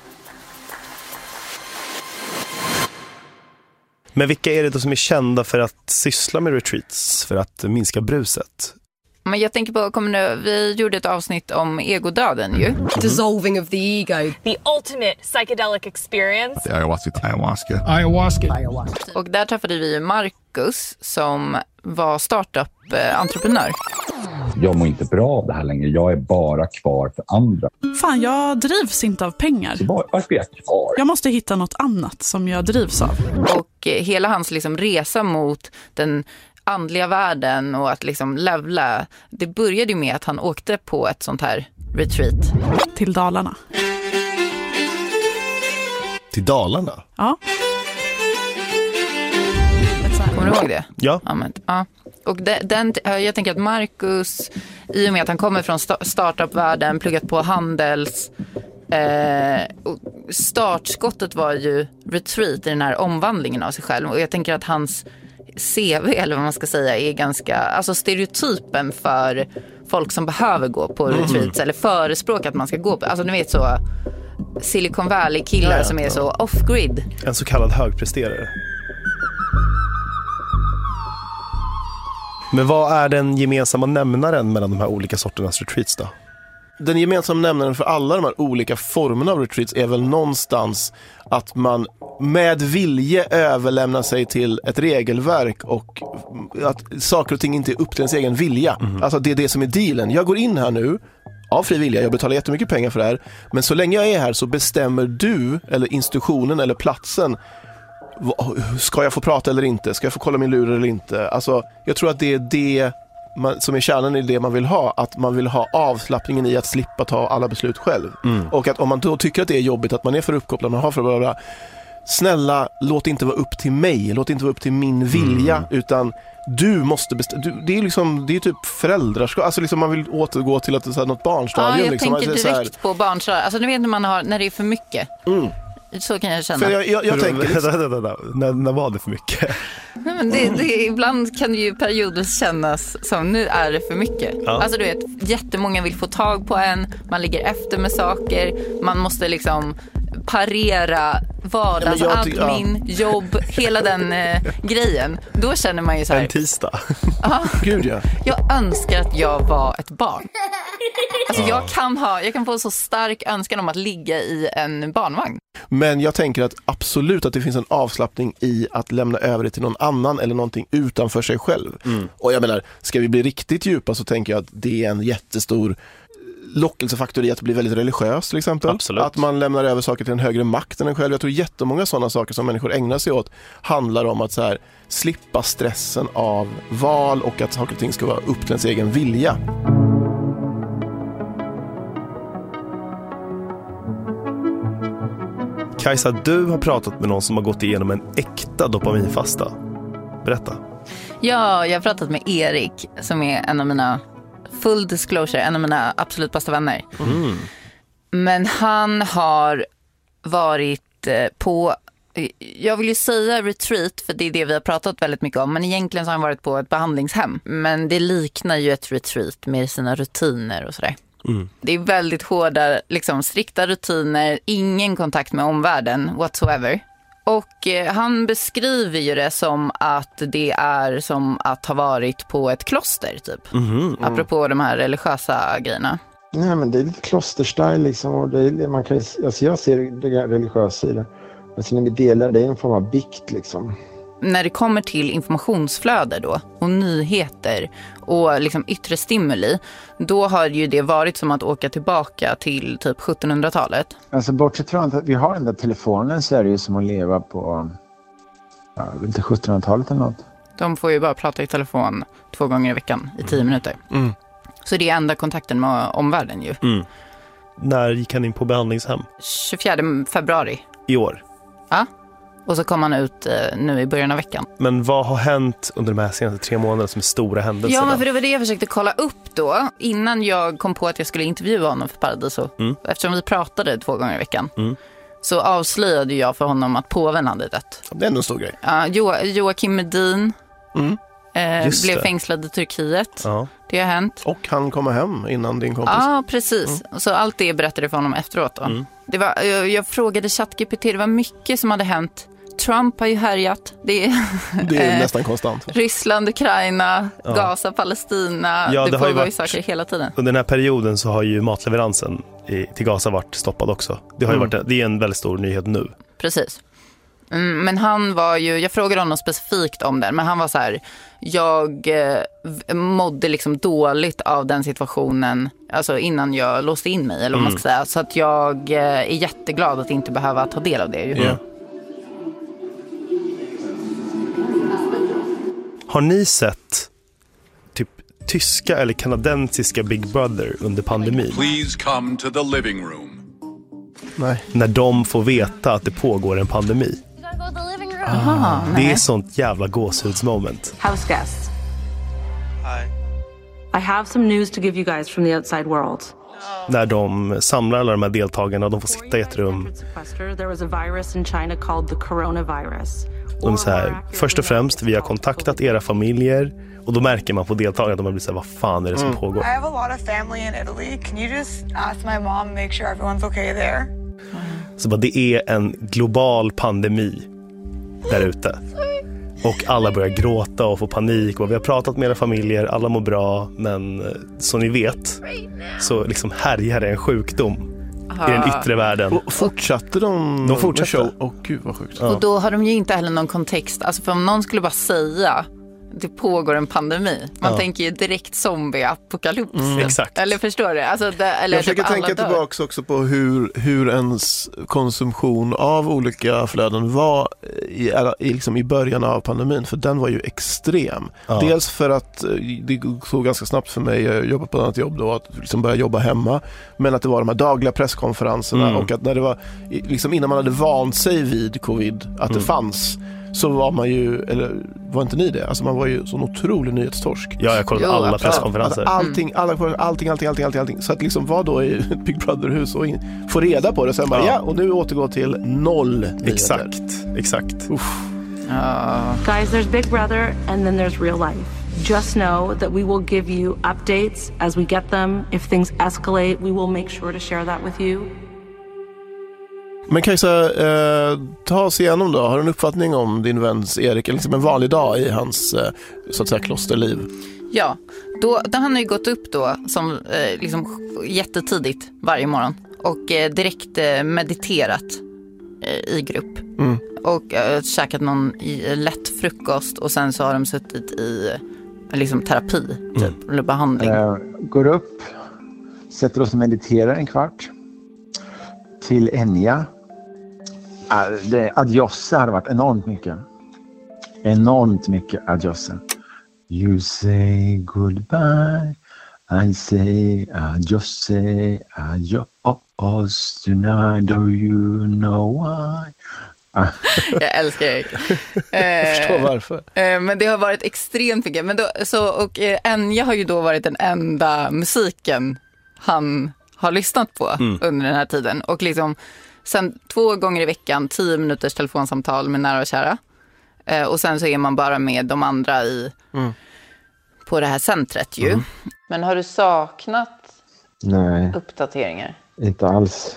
Men vilka är det då som är kända för att syssla med retreats, för att minska bruset? Men jag tänker på, kommer nu, vi gjorde ett avsnitt om egodöden ju. Mm. Dissolving of the ego. The ultimate psychedelic experience. The ayahuasca. Ayahuasca. Ayahuasca. Ayahuasca. Och där träffade vi ju Marcus som var startup-entreprenör. Jag mår inte bra av det här längre. Jag är bara kvar för andra. Fan, jag drivs inte av pengar. Var, varför är jag kvar? Jag måste hitta något annat som jag drivs av. Och eh, hela hans liksom resa mot den andliga världen och att liksom levla, det började ju med att han åkte på ett sånt här retreat. Till Dalarna. Till Dalarna? Ja. Kommer du ihåg det? Ja. Ja, men, ja. Och den, den, jag tänker att Marcus, i och med att han kommer från startup-världen, pluggat på handels, eh, och startskottet var ju retreat i den här omvandlingen av sig själv. Och jag tänker att hans C V, eller vad man ska säga, är ganska, alltså stereotypen för folk som behöver gå på retreats mm. eller förespråkar att man ska gå på, alltså ni vet så Silicon Valley killar ja, ja, som är ja. så off-grid. En så kallad högpresterare. Men vad är den gemensamma nämnaren mellan de här olika sorternas retreats då? Den gemensamma nämnaren för alla de här olika formerna av retreats är väl någonstans att man med vilje överlämnar sig till ett regelverk och att saker och ting inte är upp till ens egen vilja. Mm. Alltså det är det som är dealen. Jag går in här nu av fri vilja, jag betalar jättemycket pengar för det här, men så länge jag är här så bestämmer du eller institutionen eller platsen, ska jag få prata eller inte, ska jag få kolla min lur eller inte. Alltså, jag tror att det är det man, som är kärnan i det man vill ha, att man vill ha avslappningen i att slippa ta alla beslut själv. Mm. Och att om man då tycker att det är jobbigt, att man är för uppkopplad, man har för att bara, snälla, låt inte vara upp till mig, låt inte vara upp till min vilja, mm. utan du måste bestämma. Det är liksom, det är typ föräldraskap, alltså liksom man vill återgå till att det är något barnstadium. Ja, jag liksom. tänker alltså, direkt här... på barnstadium. Alltså, ni vet när man har, när det är för mycket. Mm. Så kan jag känna. För jag, jag, jag tänker liksom... när, när var det för mycket? Nej, men det, det, ibland kan det ju perioder kännas som nu är det för mycket. Ja. Alltså du vet, jättemånga vill få tag på en, man ligger efter med saker, man måste liksom parera vardags, ja, ty- admin, ja. jobb, hela den eh, grejen. Då känner man ju så här. En tisdag. Ja. Gud ja. Jag önskar att jag var ett barn. Alltså jag kan ha, jag kan få så stark önskan om att ligga i en barnvagn. Men jag tänker att absolut att det finns en avslappning i att lämna över det till någon annan eller någonting utanför sig själv. Mm. Och jag menar, ska vi bli riktigt djupa så tänker jag att det är en jättestor lockelsefaktor i att bli väldigt religiös till exempel. Absolut. Att man lämnar över saker till en högre makt än en själv. Jag tror jättemånga sådana saker som människor ägnar sig åt handlar om att så här, slippa stressen av val och att saker och ting ska vara upp till ens egen vilja. Kajsa, du har pratat med någon som har gått igenom en äkta dopaminfasta. Berätta. Ja, jag har pratat med Erik som är en av mina, full disclosure, en av mina absolut bästa vänner. Mm. Men han har varit på, jag vill ju säga retreat för det är det vi har pratat väldigt mycket om, men egentligen så har han varit på ett behandlingshem. Men det liknar ju ett retreat med sina rutiner och sådär. Mm. Det är väldigt hårda, liksom strikta rutiner, ingen kontakt med omvärlden whatsoever. Och eh, han beskriver ju det som att det är som att ha varit på ett kloster typ. Mm. Mm. Apropå de här religiösa grejerna. Nej, men det är lite klosterstyle liksom, och det är, man kan, alltså jag ser det religiösa i det. Alltså när vi delar det är en form av bikt liksom. När det kommer till informationsflöde då och nyheter och liksom yttre stimuli, då har ju det varit som att åka tillbaka till typ sjuttonhundratalet. Alltså bortsett från att vi har den där telefonen så är det ju som att leva på ja, inte sjuttonhundratalet eller något. De får ju bara prata i telefon två gånger i veckan i tio minuter. Mm. Så det är enda kontakten med omvärlden ju. Mm. När gick han in på behandlingshem? tjugofjärde februari. I år? Ja. Och så kom han ut eh, nu i början av veckan. Men vad har hänt under de här senaste tre månaderna som är stora händelser? Ja, men för det var det jag försökte kolla upp då. Innan jag kom på att jag skulle intervjua honom för Paradiso. Mm. Eftersom vi pratade två gånger i veckan. Mm. Så avslöjade jag för honom att påven hade dött. Det är ändå en stor grej. Ja, jo- Joakim Medin mm. eh, blev det. fängslad i Turkiet. Ja. Det har hänt. Och han kommer hem innan din kompis. Ja, precis. Mm. Så allt det berättade jag för honom efteråt då. Mm. Det var, jag, jag frågade ChatGPT, det var mycket som hade hänt. Trump har ju härjat. Det är, det är nästan konstant. Ryssland, Ukraina, ja. Gaza, Palestina. Ja, det, det pågår ju varit, saker hela tiden. Under den här perioden så har ju matleveransen i, till Gaza varit stoppad också. Det, har ju mm. varit, det är en väldigt stor nyhet nu. Precis. Mm, men han var ju, jag frågade honom specifikt om det, men han var så här, jag eh, mådde liksom dåligt av den situationen, alltså innan jag låste in mig, eller vad mm. man ska säga. Så att jag eh, är jätteglad att inte behöva ta del av det. Ju. Yeah. Har ni sett typ tyska eller kanadensiska Big Brother under pandemin? Please come to the living room. Nej. När de får veta att det pågår en pandemi. Aha, det är sånt jävla gåshudsmoment. House guests. Hi. I have some news to give you guys from the outside world. När de samlar alla de här deltagarna och de får sitta i ett rum. There was a virus in China called the coronavirus. De så här, först och främst, vi har kontaktat era familjer. Och då märker man på deltagarna att de blir så här, vad fan är det som mm. pågår? I have a lot of family in Italy. Can you just ask my mom, make sure everyone's okay there? Mm. Så bara, det är en global pandemi där ute. Och alla börjar gråta och få panik. Och vi har pratat med era familjer, alla mår bra. Men som ni vet så liksom härjar det en sjukdom i den yttre världen. Och fortsatte de? De fortsatte. Åh oh, gud vad sjukt. Ja. Och då har de ju inte heller någon kontext. Alltså för om någon skulle bara säga det pågår en pandemi. Man ja. tänker ju direkt zombie-apokalyps. Mm, exakt. Eller förstår du? Alltså det, eller jag försöker typ tänka tillbaka också på hur, hur ens konsumtion av olika flöden var i, i, liksom i början av pandemin. För den var ju extrem. Ja. Dels för att det tog ganska snabbt för mig, jag jobbade på ett annat jobb då, att liksom börja jobba hemma. Men att det var de här dagliga presskonferenserna mm. och att när det var, liksom innan man hade vant sig vid covid, att mm. det fanns, så var man ju, eller var inte ni det? Alltså man var ju sån otrolig nyhetstorsk. Ja, jag kollade jo, alla presskonferenser. Alltså allting, alla, allting, allting, allting, allting, allting. Så att liksom var då i Big Brother-hus och in, få reda på det. Sen bara, ja. ja, och nu återgå till noll. Exakt, exakt. Uff. Uh. Guys, there's Big Brother and then there's real life. Just know that we will give you updates as we get them. If things escalate, we will make sure to share that with you. Men Kajsa, eh, ta oss igenom då. Har du en uppfattning om din väns Erik? Liksom en vanlig dag i hans eh, så att säga klosterliv? Ja, då, då han har ju gått upp då som eh, liksom jättetidigt varje morgon och eh, direkt eh, mediterat eh, i grupp. Mm. Och eh, käkat någon i, lätt frukost och sen så har de suttit i eh, liksom terapi typ, mm. eller behandling. Eh, går upp, sätter oss och mediterar en kvart. Till Enya. Adjossa hade varit enormt mycket. Enormt mycket adjossa. You say goodbye. I say adjosse. Adios tonight. Do you know why? Jag älskar Erik. Jag förstår varför. Men det har varit extremt mycket. Men då, så, och Enya har ju då varit den enda musiken han har lyssnat på mm. under den här tiden. Och liksom sen två gånger i veckan, tio minuters telefonsamtal med nära och kära. Eh, och sen så är man bara med de andra i mm. på det här centret ju. Mm. Men har du saknat Nej. uppdateringar? Inte alls.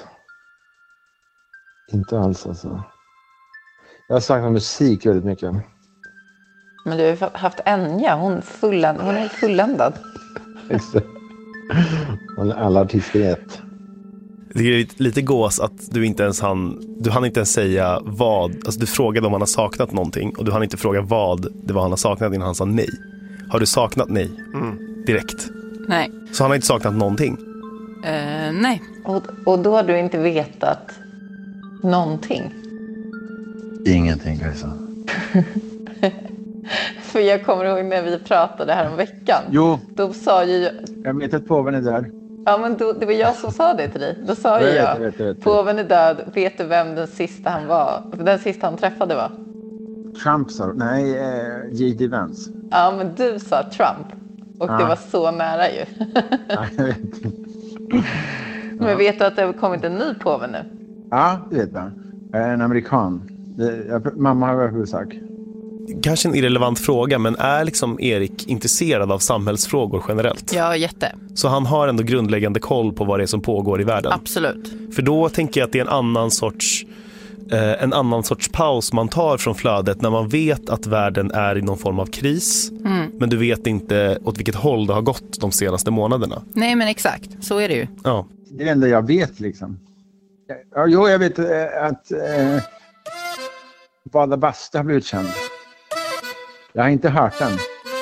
Inte alls alltså. Jag har saknat musik väldigt mycket. Men du har haft Enya, hon, fulländ, hon är helt fulländad. Alla artister är ett. Det är lite gås att du inte ens hann, du hann inte ens säga vad, alltså du frågade om han har saknat någonting och du hann inte fråga vad det var han har saknat innan han sa nej. Har du saknat nej? Mm. Direkt? Nej. Så han har inte saknat någonting? Uh, nej. Och, och då har du inte vetat någonting? Ingenting, Kajsa. För jag kommer ihåg när vi pratade här om veckan. Jo. Då sa ju... Jag vet att påven är där. Ja, men då, det var jag som sa det till dig. Då sa ju jag, jag vet, vet, vet. Påven är död. Vet du vem den sista han var? Den sista han träffade var? Trump sa, nej, eh, J D Vance. Ja, men du sa Trump. Och ah. det var så nära ju. Nej, jag vet inte. Men ja. Vet du att det har kommit en ny påve nu? Ja, det vet jag. En amerikan. Det, jag, mamma har varit sagt. Kanske en irrelevant fråga, men är liksom Erik intresserad av samhällsfrågor generellt? Ja, jätte. Så han har ändå grundläggande koll på vad det är som pågår i världen? Absolut. För då tänker jag att det är en annan sorts eh, en annan sorts paus man tar från flödet när man vet att världen är i någon form av kris, mm. men du vet inte åt vilket håll det har gått de senaste månaderna. Nej, men exakt. Så är det ju. Ja. Det är det enda jag vet liksom. Ja, jo, jag vet äh, att äh, Bada Basta har blivit känd. Jag har inte hört den.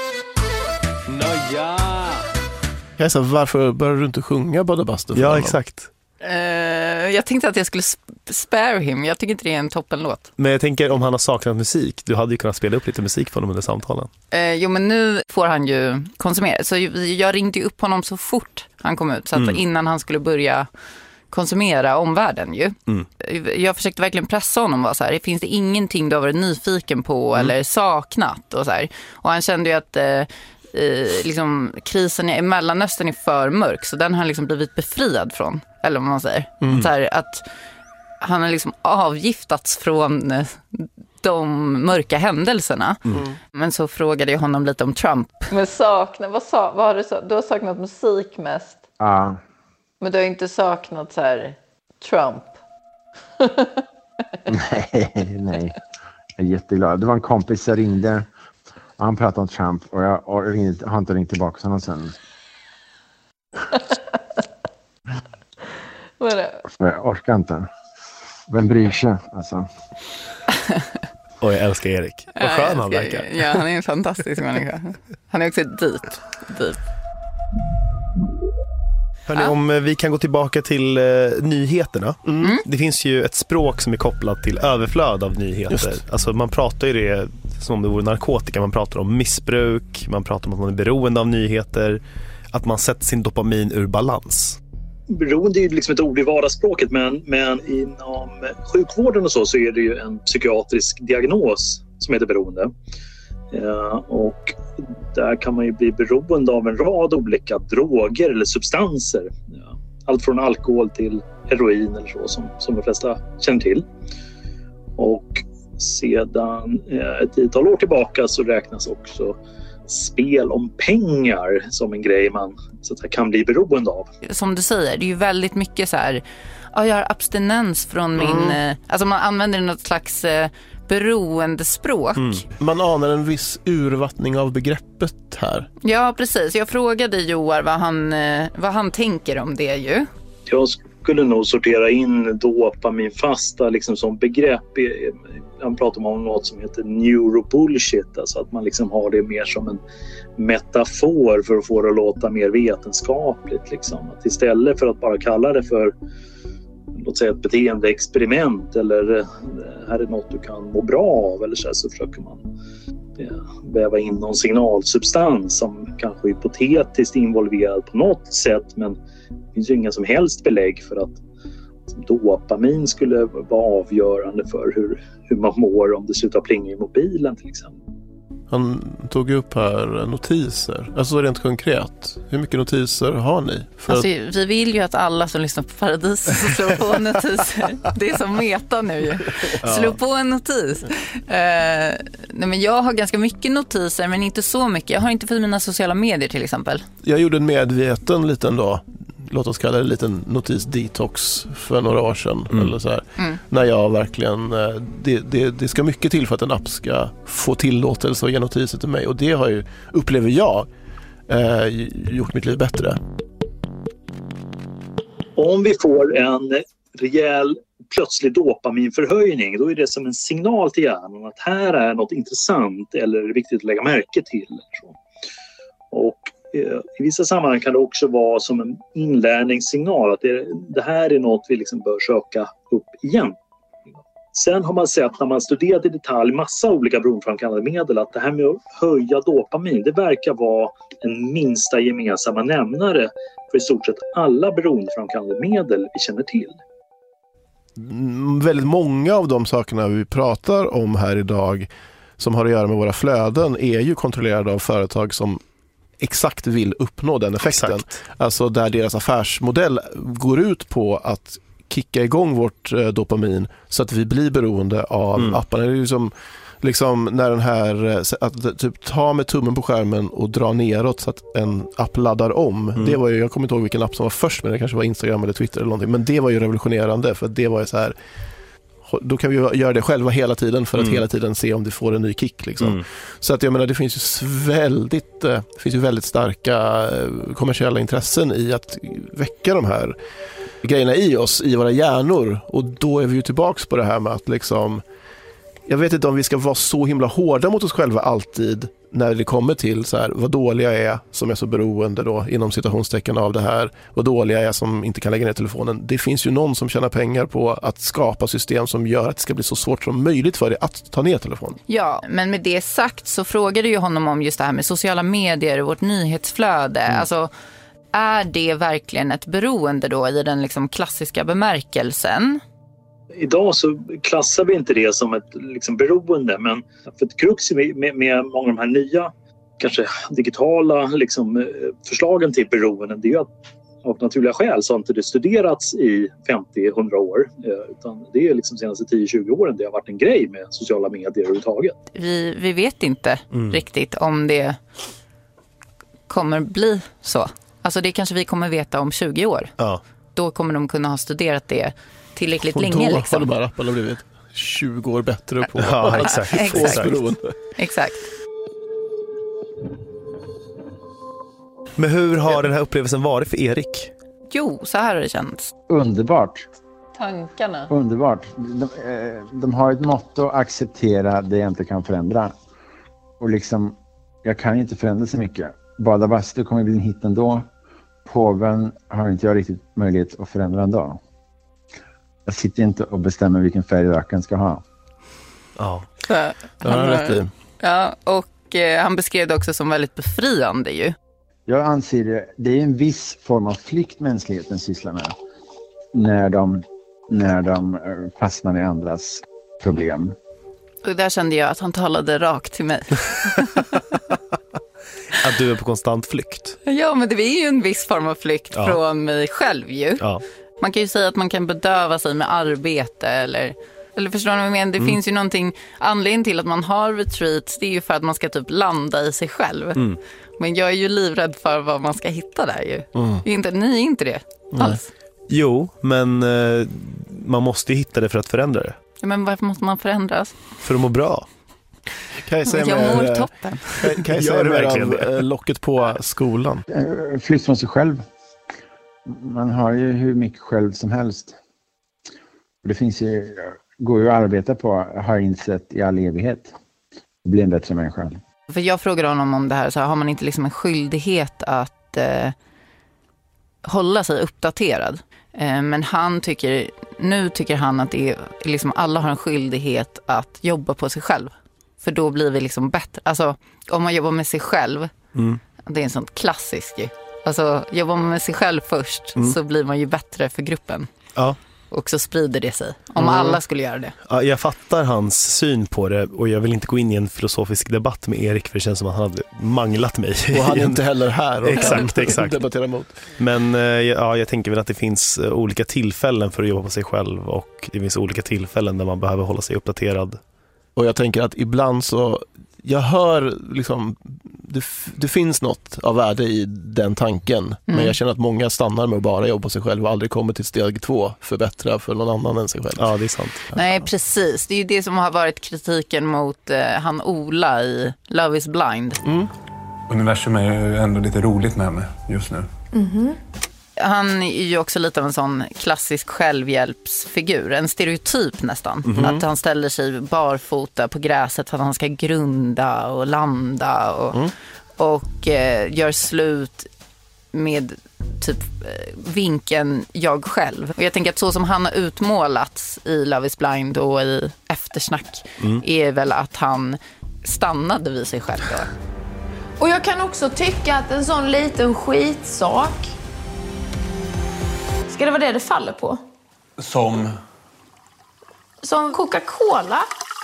Nåja! Kajsa, varför började du inte sjunga Bada Basta? Ja, exakt. Uh, jag tänkte att jag skulle spare him. Jag tycker inte det är en toppenlåt. Men jag tänker om han har saknat musik. Du hade ju kunnat spela upp lite musik för honom under samtalen. Uh, jo, men nu får han ju konsumera. Så jag ringde ju upp honom så fort han kom ut. Så att mm. innan han skulle börja konsumera omvärlden ju. Mm. Jag försökte verkligen pressa honom. Var så här, finns det ingenting du har varit nyfiken på mm. eller saknat? Och, så här. Och han kände ju att eh, liksom, krisen i Mellanöstern är för mörk. Så den har liksom blivit befriad från. Eller vad man säger. Mm. Så här, att han har liksom avgiftats från de mörka händelserna. Mm. Men så frågade jag honom lite om Trump. Men sakna, vad, sa, vad har du sagt? Du har saknat musik mest. Ja. Men du har inte saknat så här Trump? nej, nej. Jag är jätteglad. Det var en kompis som ringde. Och han pratade om Trump. Och jag och ringde, har inte ringt tillbaka honom sen. Vad är det? Jag orkar inte. Vem bryr sig? Alltså. Och jag älskar Erik. Vad skön han verkar. Ja, han är en fantastisk människa. Han är också deep. deep. Hörrni, ja. Om vi kan gå tillbaka till eh, nyheterna. Mm. Det finns ju ett språk som är kopplat till överflöd av nyheter. Alltså man pratar ju det som om det vore narkotika. Man pratar om missbruk, man pratar om att man är beroende av nyheter, att man sätter sin dopamin ur balans. Beroende är ju liksom ett ord i vardagsspråket, men, men inom sjukvården och så, så är det ju en psykiatrisk diagnos som heter beroende. Ja, och där kan man ju bli beroende av en rad olika droger eller substanser. Ja, allt från alkohol till heroin eller så, som, som de flesta känner till. Och sedan ett tiotal år tillbaka så räknas också spel om pengar som en grej man så att säga, kan bli beroende av. Som du säger, det är ju väldigt mycket så här, ja, jag har abstinens från min, mm. alltså man använder något slags beroendespråk. Mm. Man anar en viss urvattning av begreppet här. Ja, precis. Jag frågade Joar vad han, vad han tänker om det ju. Jag skulle nog sortera in dopaminfasta liksom som begrepp. Han pratar om något som heter neurobullshit, alltså att man liksom har det mer som en metafor för att få det att låta mer vetenskapligt. Liksom. Att istället för att bara kalla det för låt säga ett beteendeexperiment eller här är något du kan må bra av eller så, här, så försöker man ja, väva in någon signalsubstans som kanske är hypotetiskt involverad på något sätt, men det finns ju inga som helst belägg för att dopamin skulle vara avgörande för hur, hur man mår om det slutar plinga i mobilen till exempel. Han tog upp här notiser. Alltså rent konkret, hur mycket notiser har ni? För alltså, att... Vi vill ju att alla som lyssnar på Paradis slår på notiser. Det är som meta nu ju. Slå ja. på en notis. Uh, nej, men jag har ganska mycket notiser, men inte så mycket. Jag har inte för mina sociala medier till exempel. Jag gjorde en medveten liten dag. Låt oss kalla det en liten notis-detox för några år sedan. Mm. Eller så här. Mm. När jag verkligen, det, det, det ska mycket till för att en app ska få tillåtelse att ge notiser till mig. Och det har ju, upplever jag, eh, gjort mitt liv bättre. Om vi får en rejäl plötslig dopaminförhöjning, då är det som en signal till hjärnan att här är något intressant eller viktigt att lägga märke till. Och i vissa sammanhang kan det också vara som en inlärningssignal att det, det här är något vi liksom bör söka upp igen. Sen har man sett när man studerat i detalj massa olika beroendeframkallande medel att det här med att höja dopamin, det verkar vara en minsta gemensamma nämnare för i stort sett alla beroendeframkallande medel vi känner till. Mm, väldigt många av de sakerna vi pratar om här idag som har att göra med våra flöden är ju kontrollerade av företag som exakt vill uppnå den effekten. Exakt. Alltså där deras affärsmodell går ut på att kicka igång vårt eh, dopamin så att vi blir beroende av mm. apparna. Det är ju som liksom när den här att typ ta med tummen på skärmen och dra neråt så att en app laddar om. Mm. Det var ju, jag kommer inte ihåg vilken app som var först, men det kanske var Instagram eller Twitter eller någonting, men det var ju revolutionerande för det var ju så här, då kan vi göra det själva hela tiden för att mm. hela tiden se om det får en ny kick liksom. Mm. Så att jag menar, det finns ju väldigt det finns ju väldigt starka kommersiella intressen i att väcka de här grejerna i oss, i våra hjärnor, och då är vi ju tillbaks på det här med att liksom, jag vet inte om vi ska vara så himla hårda mot oss själva alltid när det kommer till så här, vad dåliga jag är som är så beroende då inom citationstecken av det här, vad dåliga jag är som inte kan lägga ner telefonen. Det finns ju någon som tjänar pengar på att skapa system som gör att det ska bli så svårt som möjligt för dig att ta ner telefonen. Ja, men med det sagt så frågade ju honom om just det här med sociala medier och vårt nyhetsflöde. Mm. Alltså, är det verkligen ett beroende då i den liksom klassiska bemärkelsen? Idag så klassar vi inte det som ett liksom beroende, men för ett krux med, med många av de här nya kanske digitala liksom, förslagen till beroenden, det är ju att av naturliga skäl så har inte det studerats i femtio till hundra år, utan det är liksom senaste tio till tjugo åren det har varit en grej med sociala medier överhuvudtaget. Vi, vi vet inte mm. riktigt om det kommer bli så. Alltså det kanske vi kommer veta om tjugo år. Ja. Då kommer de kunna ha studerat det tillräckligt och länge. Då liksom. har de bara apparna blivit tjugo år bättre på ja, exakt. exakt. exakt. Men hur har den här upplevelsen varit för Erik? Jo, så här har det känts. Underbart. tankarna. Underbart. De, eh, de har ett motto: acceptera det jag inte kan förändra. Och liksom, jag kan inte förändra så mycket. Bada bastu kommer bli en hit ändå. Påven har inte jag riktigt möjlighet att förändra ändå. Jag sitter inte och bestämmer vilken färg röken ska ha. Ja, det har rätt i. Ja, och eh, han beskrev det också som väldigt befriande ju. Jag anser det, det är en viss form av flykt mänskligheten sysslar med. När de, när de fastnar i andras problem. Och där kände jag att han talade rakt till mig. Att du är på konstant flykt. Ja, men det är ju en viss form av flykt ja. från mig själv ju. Ja. Man kan ju säga att man kan bedöva sig med arbete eller... Eller förstår ni vad jag menar? Det mm. finns ju någonting, anledningen till att man har retreats, det är ju för att man ska typ landa i sig själv. Mm. Men jag är ju livrädd för vad man ska hitta där ju. Mm. Inte, ni är inte det alls. Jo, men eh, man måste ju hitta det för att förändra det. Ja, men varför måste man förändras? För att må bra. Kan jag säga jag mår med, toppen. Kan, kan jag säga mer av locket på skolan? Flykt från sig själv. Man har ju hur mycket själv som helst. Det finns ju... går ju att arbeta på, har insett i all evighet. Bli en bättre människa. För jag frågar honom om det här, så har man inte liksom en skyldighet att eh, hålla sig uppdaterad? Eh, men han tycker, nu tycker han att det är, liksom alla har en skyldighet att jobba på sig själv. För då blir vi liksom bättre. Alltså om man jobbar med sig själv, mm. det är en sån klassisk ju. Alltså jobbar man med sig själv först mm. så blir man ju bättre för gruppen. Ja. Och så sprider det sig. Om mm. alla skulle göra det. Ja, jag fattar hans syn på det. Och jag vill inte gå in i en filosofisk debatt med Erik. För det känns som att han hade manglat mig. Och han är inte heller här. Och exakt, exakt. Debattera emot. Men ja, jag tänker väl att det finns olika tillfällen för att jobba på sig själv. Och det finns olika tillfällen där man behöver hålla sig uppdaterad. Och jag tänker att ibland så... Jag hör liksom... Det, det finns något av värde i den tanken. Mm. Men jag känner att många stannar med att bara jobba på sig själv och aldrig kommer till steg två, förbättra för någon annan än sig själv. Ja, det är sant. Nej, precis. Det är ju det som har varit kritiken mot eh, han Ola i Love is Blind. Mm. Universum är ju ändå lite roligt med mig just nu. Mm-hmm. Han är ju också lite av en sån klassisk självhjälpsfigur. En stereotyp nästan. Mm-hmm. Att han ställer sig barfota på gräset för att han ska grunda och landa. Och, mm. och eh, gör slut med typ eh, vinkeln jag själv. Och jag tänker att så som han har utmålats i Love is Blind och i Eftersnack mm. är väl att han stannade vid sig själv då. Och jag kan också tycka att en sån liten skitsak, ska det vara det det faller på? Som? Som Coca-Cola.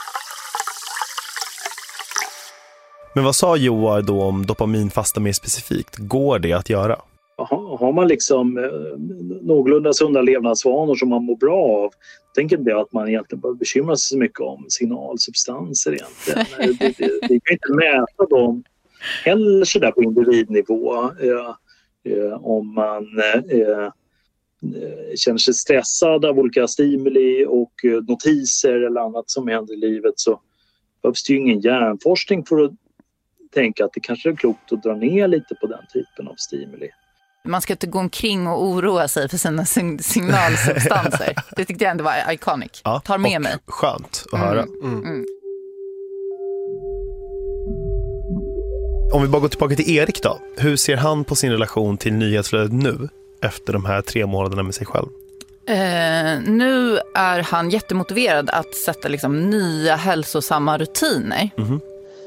Men vad sa Joar då om dopaminfasta mer specifikt? Går det att göra? Har man liksom eh, någorlunda sunda levnadsvanor som man mår bra av, tänker jag att man egentligen behöver bekymra sig så mycket om signalsubstanser egentligen. det, det, det kan inte mäta dem heller så där på individnivå. Eh, eh, om man eh, känner sig stressad av olika stimuli och eh, notiser eller annat som händer i livet, så behövs det ju ingen hjärnforskning för att tänka att det kanske är klokt att dra ner lite på den typen av stimuli. Man ska inte gå omkring och oroa sig för sina sign- signalsubstanser. Det tyckte jag ändå var iconic. Ja, tar med mig. Skönt att höra. Mm. Mm. Mm. Om vi bara går tillbaka till Erik då. Hur ser han på sin relation till nyhetsflödet nu efter de här tre månaderna med sig själv? Eh, nu är han jättemotiverad att sätta liksom nya hälsosamma rutiner. Mm-hmm.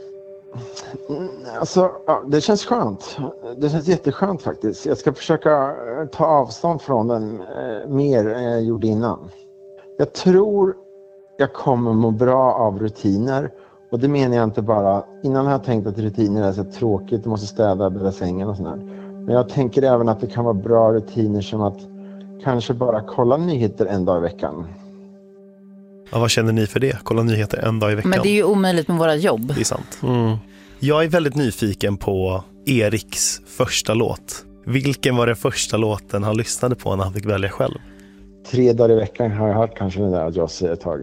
Alltså, ja, det känns skönt. Det känns jätteskönt faktiskt. Jag ska försöka ta avstånd från den eh, mer än jag gjorde innan. Jag tror jag kommer må bra av rutiner. Och det menar jag inte bara... Innan har jag tänkt att rutiner är så tråkigt. Du måste städa, bädda sängen och sådär. Men jag tänker även att det kan vara bra rutiner som att kanske bara kolla nyheter en dag i veckan. Ja, vad känner ni för det? Kolla nyheter en dag i veckan. Men det är ju omöjligt med våra jobb. Det är sant. Mm. Jag är väldigt nyfiken på Eriks första låt. Vilken var den första låten han lyssnade på när han fick välja själv? Tre dagar i veckan har jag hört kanske den där Joss ett tag.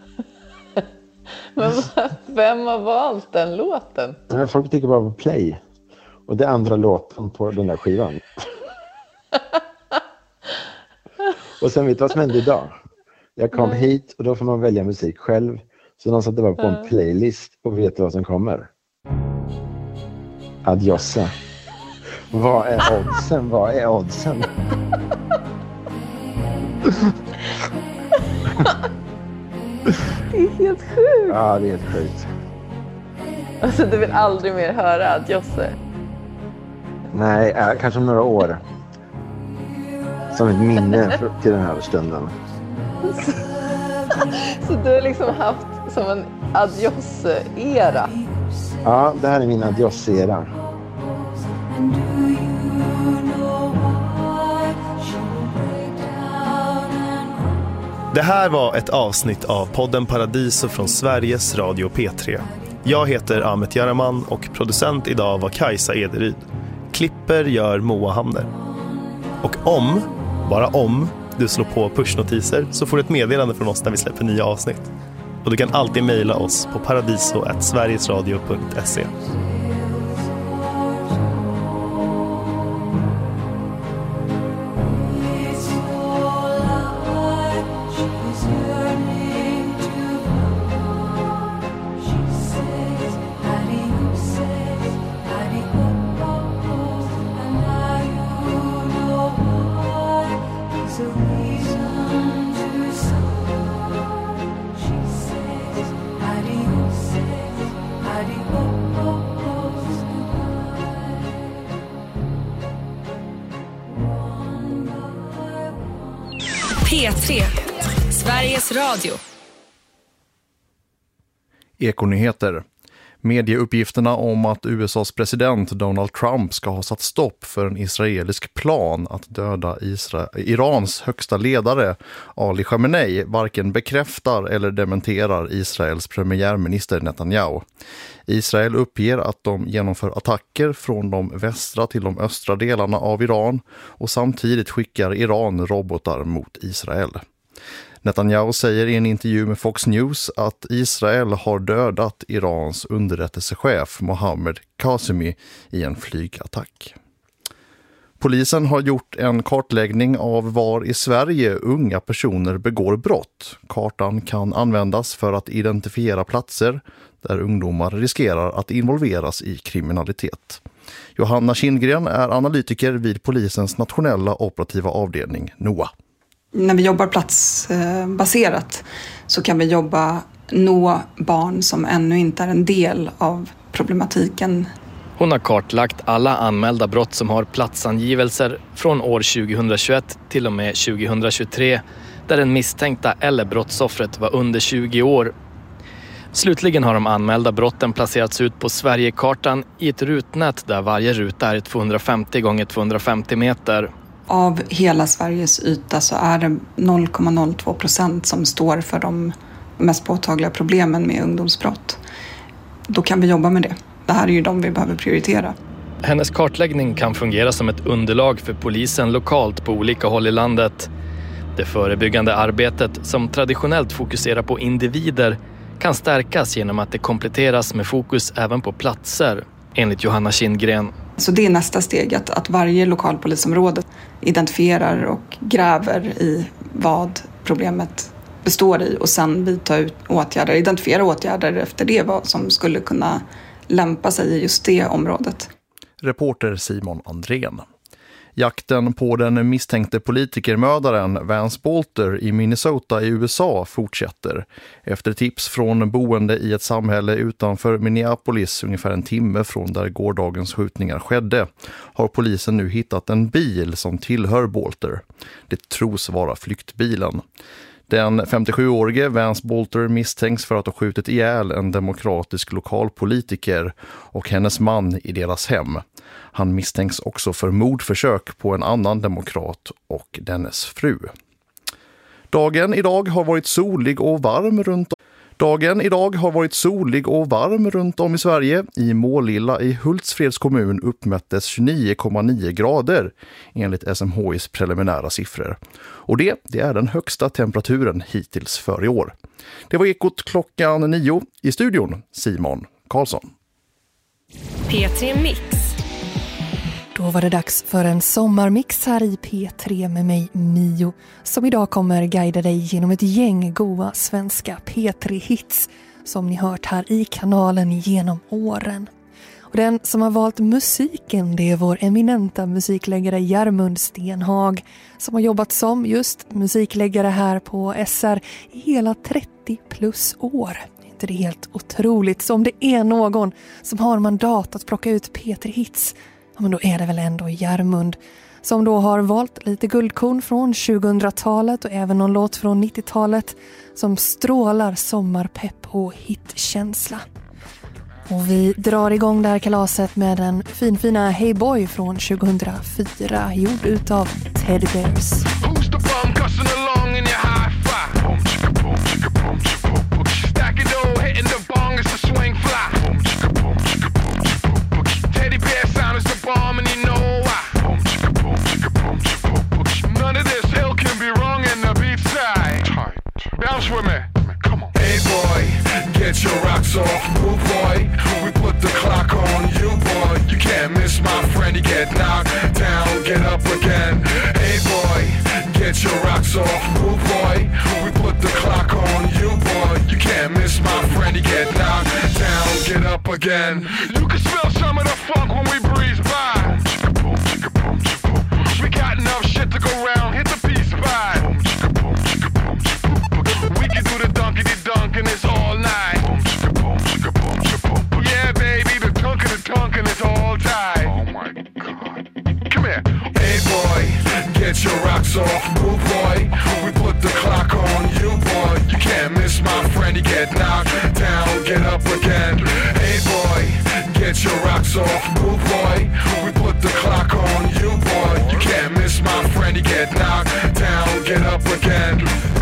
Men vem har valt den låten? Folk tycker bara på play. Och det är andra låten på den där skivan. Och sen vet du vad som hände idag? Jag kom Nej. hit och då får man välja musik själv. Så de satte bara på Ja. en playlist och vet du vad som kommer? Adjossa. Vad är oddsen? Vad är oddsen? Det är helt sjukt. Ja, det är helt sjukt. Alltså du vill aldrig mer höra att Josse. Nej, äh, kanske om några år. Som ett minne för, till den här stunden. Så du har liksom haft som en Adjosse-era. Ja, det här är min adios-era. Det här var ett avsnitt av podden Paradiso från Sveriges Radio P tre. Jag heter Ahmet Jaraman och producent idag var Kajsa Ederyd. Klipper gör Moa Hamner. Och om, bara om, du slår på pushnotiser så får du ett meddelande från oss när vi släpper nya avsnitt. Och du kan alltid mejla oss på paradiso at sverigesradio punkt se. P tre, Sveriges Radio. Ekonyheter. Medieuppgifterna om att U S A:s president Donald Trump ska ha satt stopp för en israelisk plan att döda Isra- Irans högsta ledare Ali Khamenei varken bekräftar eller dementerar Israels premiärminister Netanyahu. Israel uppger att de genomför attacker från de västra till de östra delarna av Iran och samtidigt skickar Iran robotar mot Israel. Netanyahu säger i en intervju med Fox News att Israel har dödat Irans underrättelsechef Mohammed Qasemi i en flygattack. Polisen har gjort en kartläggning av var i Sverige unga personer begår brott. Kartan kan användas för att identifiera platser där ungdomar riskerar att involveras i kriminalitet. Johanna Kindgren är analytiker vid polisens nationella operativa avdelning N O A. När vi jobbar platsbaserat så kan vi jobba nå barn som ännu inte är en del av problematiken. Hon har kartlagt alla anmälda brott som har platsangivelser från år tjugohundratjugoett till och med tjugohundratjugotre där den misstänkta eller brottsoffret var under tjugo år. Slutligen har de anmälda brotten placerats ut på Sverigekartan i ett rutnät där varje ruta är tvåhundrafemtio gånger tvåhundrafemtio meter. Av hela Sveriges yta så är det noll komma noll två procent som står för de mest påtagliga problemen med ungdomsbrott. Då kan vi jobba med det. Det här är ju de vi behöver prioritera. Hennes kartläggning kan fungera som ett underlag för polisen lokalt på olika håll i landet. Det förebyggande arbetet som traditionellt fokuserar på individer kan stärkas genom att det kompletteras med fokus även på platser, enligt Johanna Kindgren. Så det är nästa steg, att, att varje lokalpolisområde identifierar och gräver i vad problemet består i och sen vidta ut åtgärder, identifiera åtgärder efter det vad som skulle kunna lämpa sig i just det området. Reporter Simon Andrén. Jakten på den misstänkte politikermördaren Vance Bolter i Minnesota i U S A fortsätter. Efter tips från boende i ett samhälle utanför Minneapolis ungefär en timme från där gårdagens skjutningar skedde har polisen nu hittat en bil som tillhör Bolter. Det tros vara flyktbilen. Den femtiosjuårige Vance Bolter misstänks för att ha skjutit ihjäl en demokratisk lokalpolitiker och hennes man i deras hem. Han misstänks också för mordförsök på en annan demokrat och dennes fru. Dagen idag har varit solig och varm runt Dagen idag har varit solig och varm runt om i Sverige. I Målilla i Hultsfreds kommun uppmättes tjugonio komma nio grader enligt S M H I:s preliminära siffror. Och det, det är den högsta temperaturen hittills för i år. Det var Ekot klockan nio. I studion Simon Karlsson. P tre Mix. Då var det dags för en sommarmix här i P tre med mig, Mio, som idag kommer guida dig genom ett gäng goa svenska P tre-hits som ni hört här i kanalen genom åren. Och den som har valt musiken, det är vår eminenta musikläggare Järmund Stenhag, som har jobbat som just musikläggare här på S R i hela trettio plus år. Inte det är helt otroligt? Så om det är någon som har mandat att plocka ut P tre-hits, ja, men då är det väl ändå Järmund, som då har valt lite guldkorn från tjugohundratalet och även någon låt från nittiotalet som strålar sommarpepp och hitkänsla. Och vi drar igång det här kalaset med den finfina Hey Boy från tjugohundrafyra, gjord utav Teddy Bears. Who's the bum cussing along in your high five? Boom, chicka, boom, chicka, boom, chicka, boom, boom. Stack it dough, hitting the bong is a swing fly. Boom, chicka, boom, chicka, boom, chicka, boom, boom. Teddy Bear sound is the bomb and you know why. Boom, chicka, boom, chicka, boom, chicka, boom, boom. None of this hill can be wrong in the beat side. Tight. Bounce with me. Come on. Hey boy, get your rocks off, move boy. We put the clock on you boy. You can't miss my friend, he get knocked down, get up again. Hey boy, get your rocks off, move boy. We put the clock on you boy. You can't miss my friend, he get knocked down, get up again. You can smell some of the funk when we breeze by. Boom, chicka, boom, chicka, boom, chicka, boom, boom. We got enough shit to go round, hit the peace by. Boom, chicka, boom, chicka, boom, chicka, boom, boom. We can do the dunkity dunk and it's all night. Boom, chicka, boom, chicka, boom, chicka, boom, boom. Yeah, baby, the dunk and the dunk and it's all tight. Oh my God. Come here. Hey boy, get your rocks off, move boy. We put the clock on you boy. You can't miss my friend, he get knocked down, get up again. Hey boy, get your rocks off, move boy. We put the clock on you boy. You can't miss my friend, he get knocked down, get up again.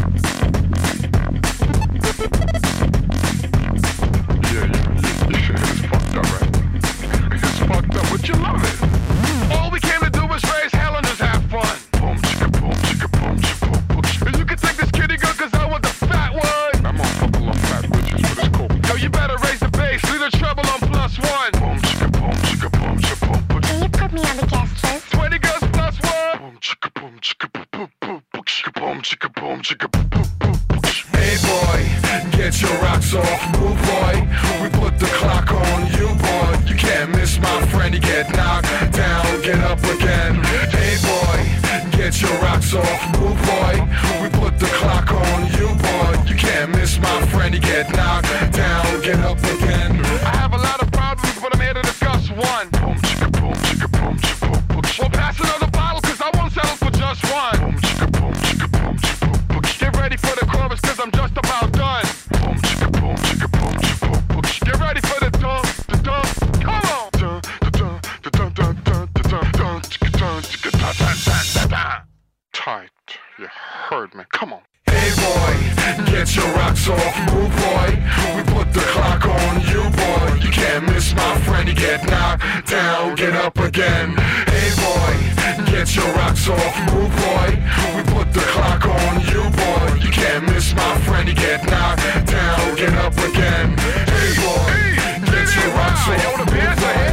But you love it. All we came to do was raise hell and just have fun. Boom, chicka, boom, chicka, boom, chicka, boom, boom. And you can take this kitty girl cause I want the fat one. I'm on couple of fat bitches, but it's cool. Yo, you better raise the bass, leave the treble on plus one. Boom, chicka, boom, chicka, boom, chicka, boom, boom. Can you put me on the guest list? twenty girls plus one. Boom, chicka, boom, chicka, boom, boom, boom, boom, chicka, boom, chicka, boom, chicka, boom, boom, boom. Hey boy, get your rocks off, move boy. We put the clock on you boy. You can't miss my friend, he get knocked down, get up again. Hey boy, get your rocks off, move boy. We put the clock on you boy. You can't miss my friend, he get knocked down, get up again. I have a lot of problems, but I'm here to discuss one. Boom, chicka, boom, chicka, boom, chicka, boom, boom. Well, pass another bottle, cause I won't settle for just one. Boom, chicka, boom, chicka, boom, chicka, boom, boom. Get ready for the chorus, cause I'm just about done. Boom, chicka, boom, chicka, boom, chicka, boom, boom. Get ready for the dunk, the dunk, come on. Dun, the dun, the dun, dun, dun, the dun, dun, chicka, dun, chicka, dun, dun, dun, dun, dun. Tight, you heard me, come on. Hey boy, get your rocks off, move boy. We put the clock on you boy. You can't miss my friend, he get knocked down, get up again. Hey boy, get your rocks off, move boy. We put the clock on you boy. You can't miss my friend, he get knocked down, get up again. Hey boy, get your rocks off, move boy.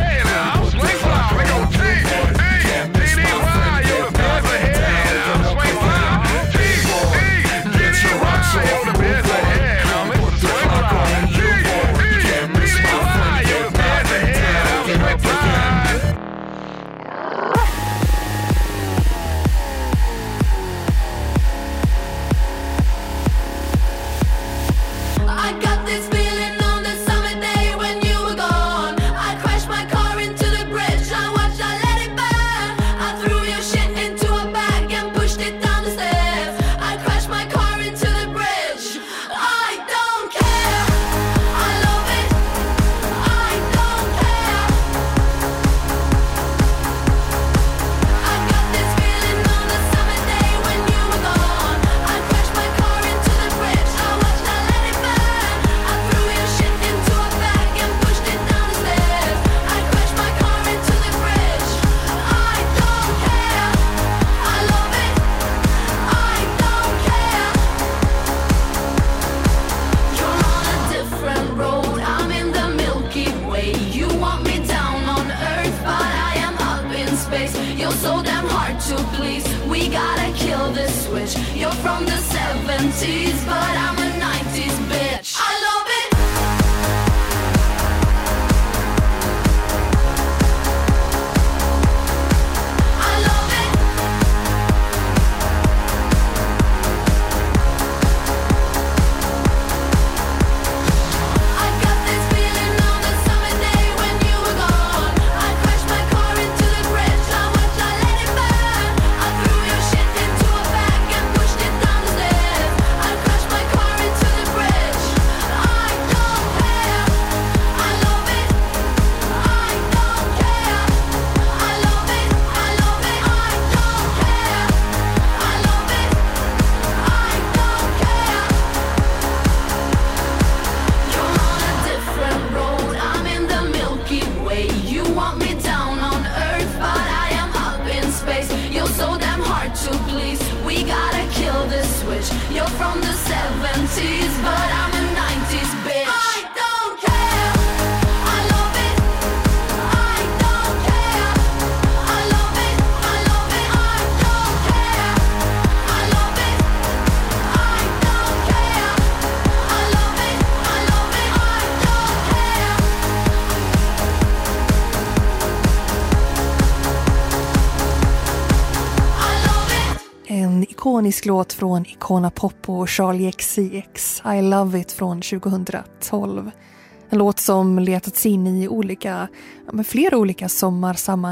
We put the clock on you boy. You can't miss my friend, he get knocked down, get up again. Hey boy, get your rocks off, move boy. We put the clock on you boy. You can't miss my friend, he get knocked down, get up again. I got this feeling on the summer day when you were gone. I crashed space. You're so damn hard to please. We gotta kill this switch. You're from the seventies, but I'm a nineties bitch. I love it. You're from the seventies, but I'm a nineties bitch. I don't care. I love it. I don't care. I love it. I love it. I don't care. I love it. I don't care. I love it. I love it. I don't care. I love it. En ikonisk låt från Icona Pop och Charlie X C X, I Love It från tjugohundratolv. En låt som letats in i olika, ja, med flera olika sommarsammanhang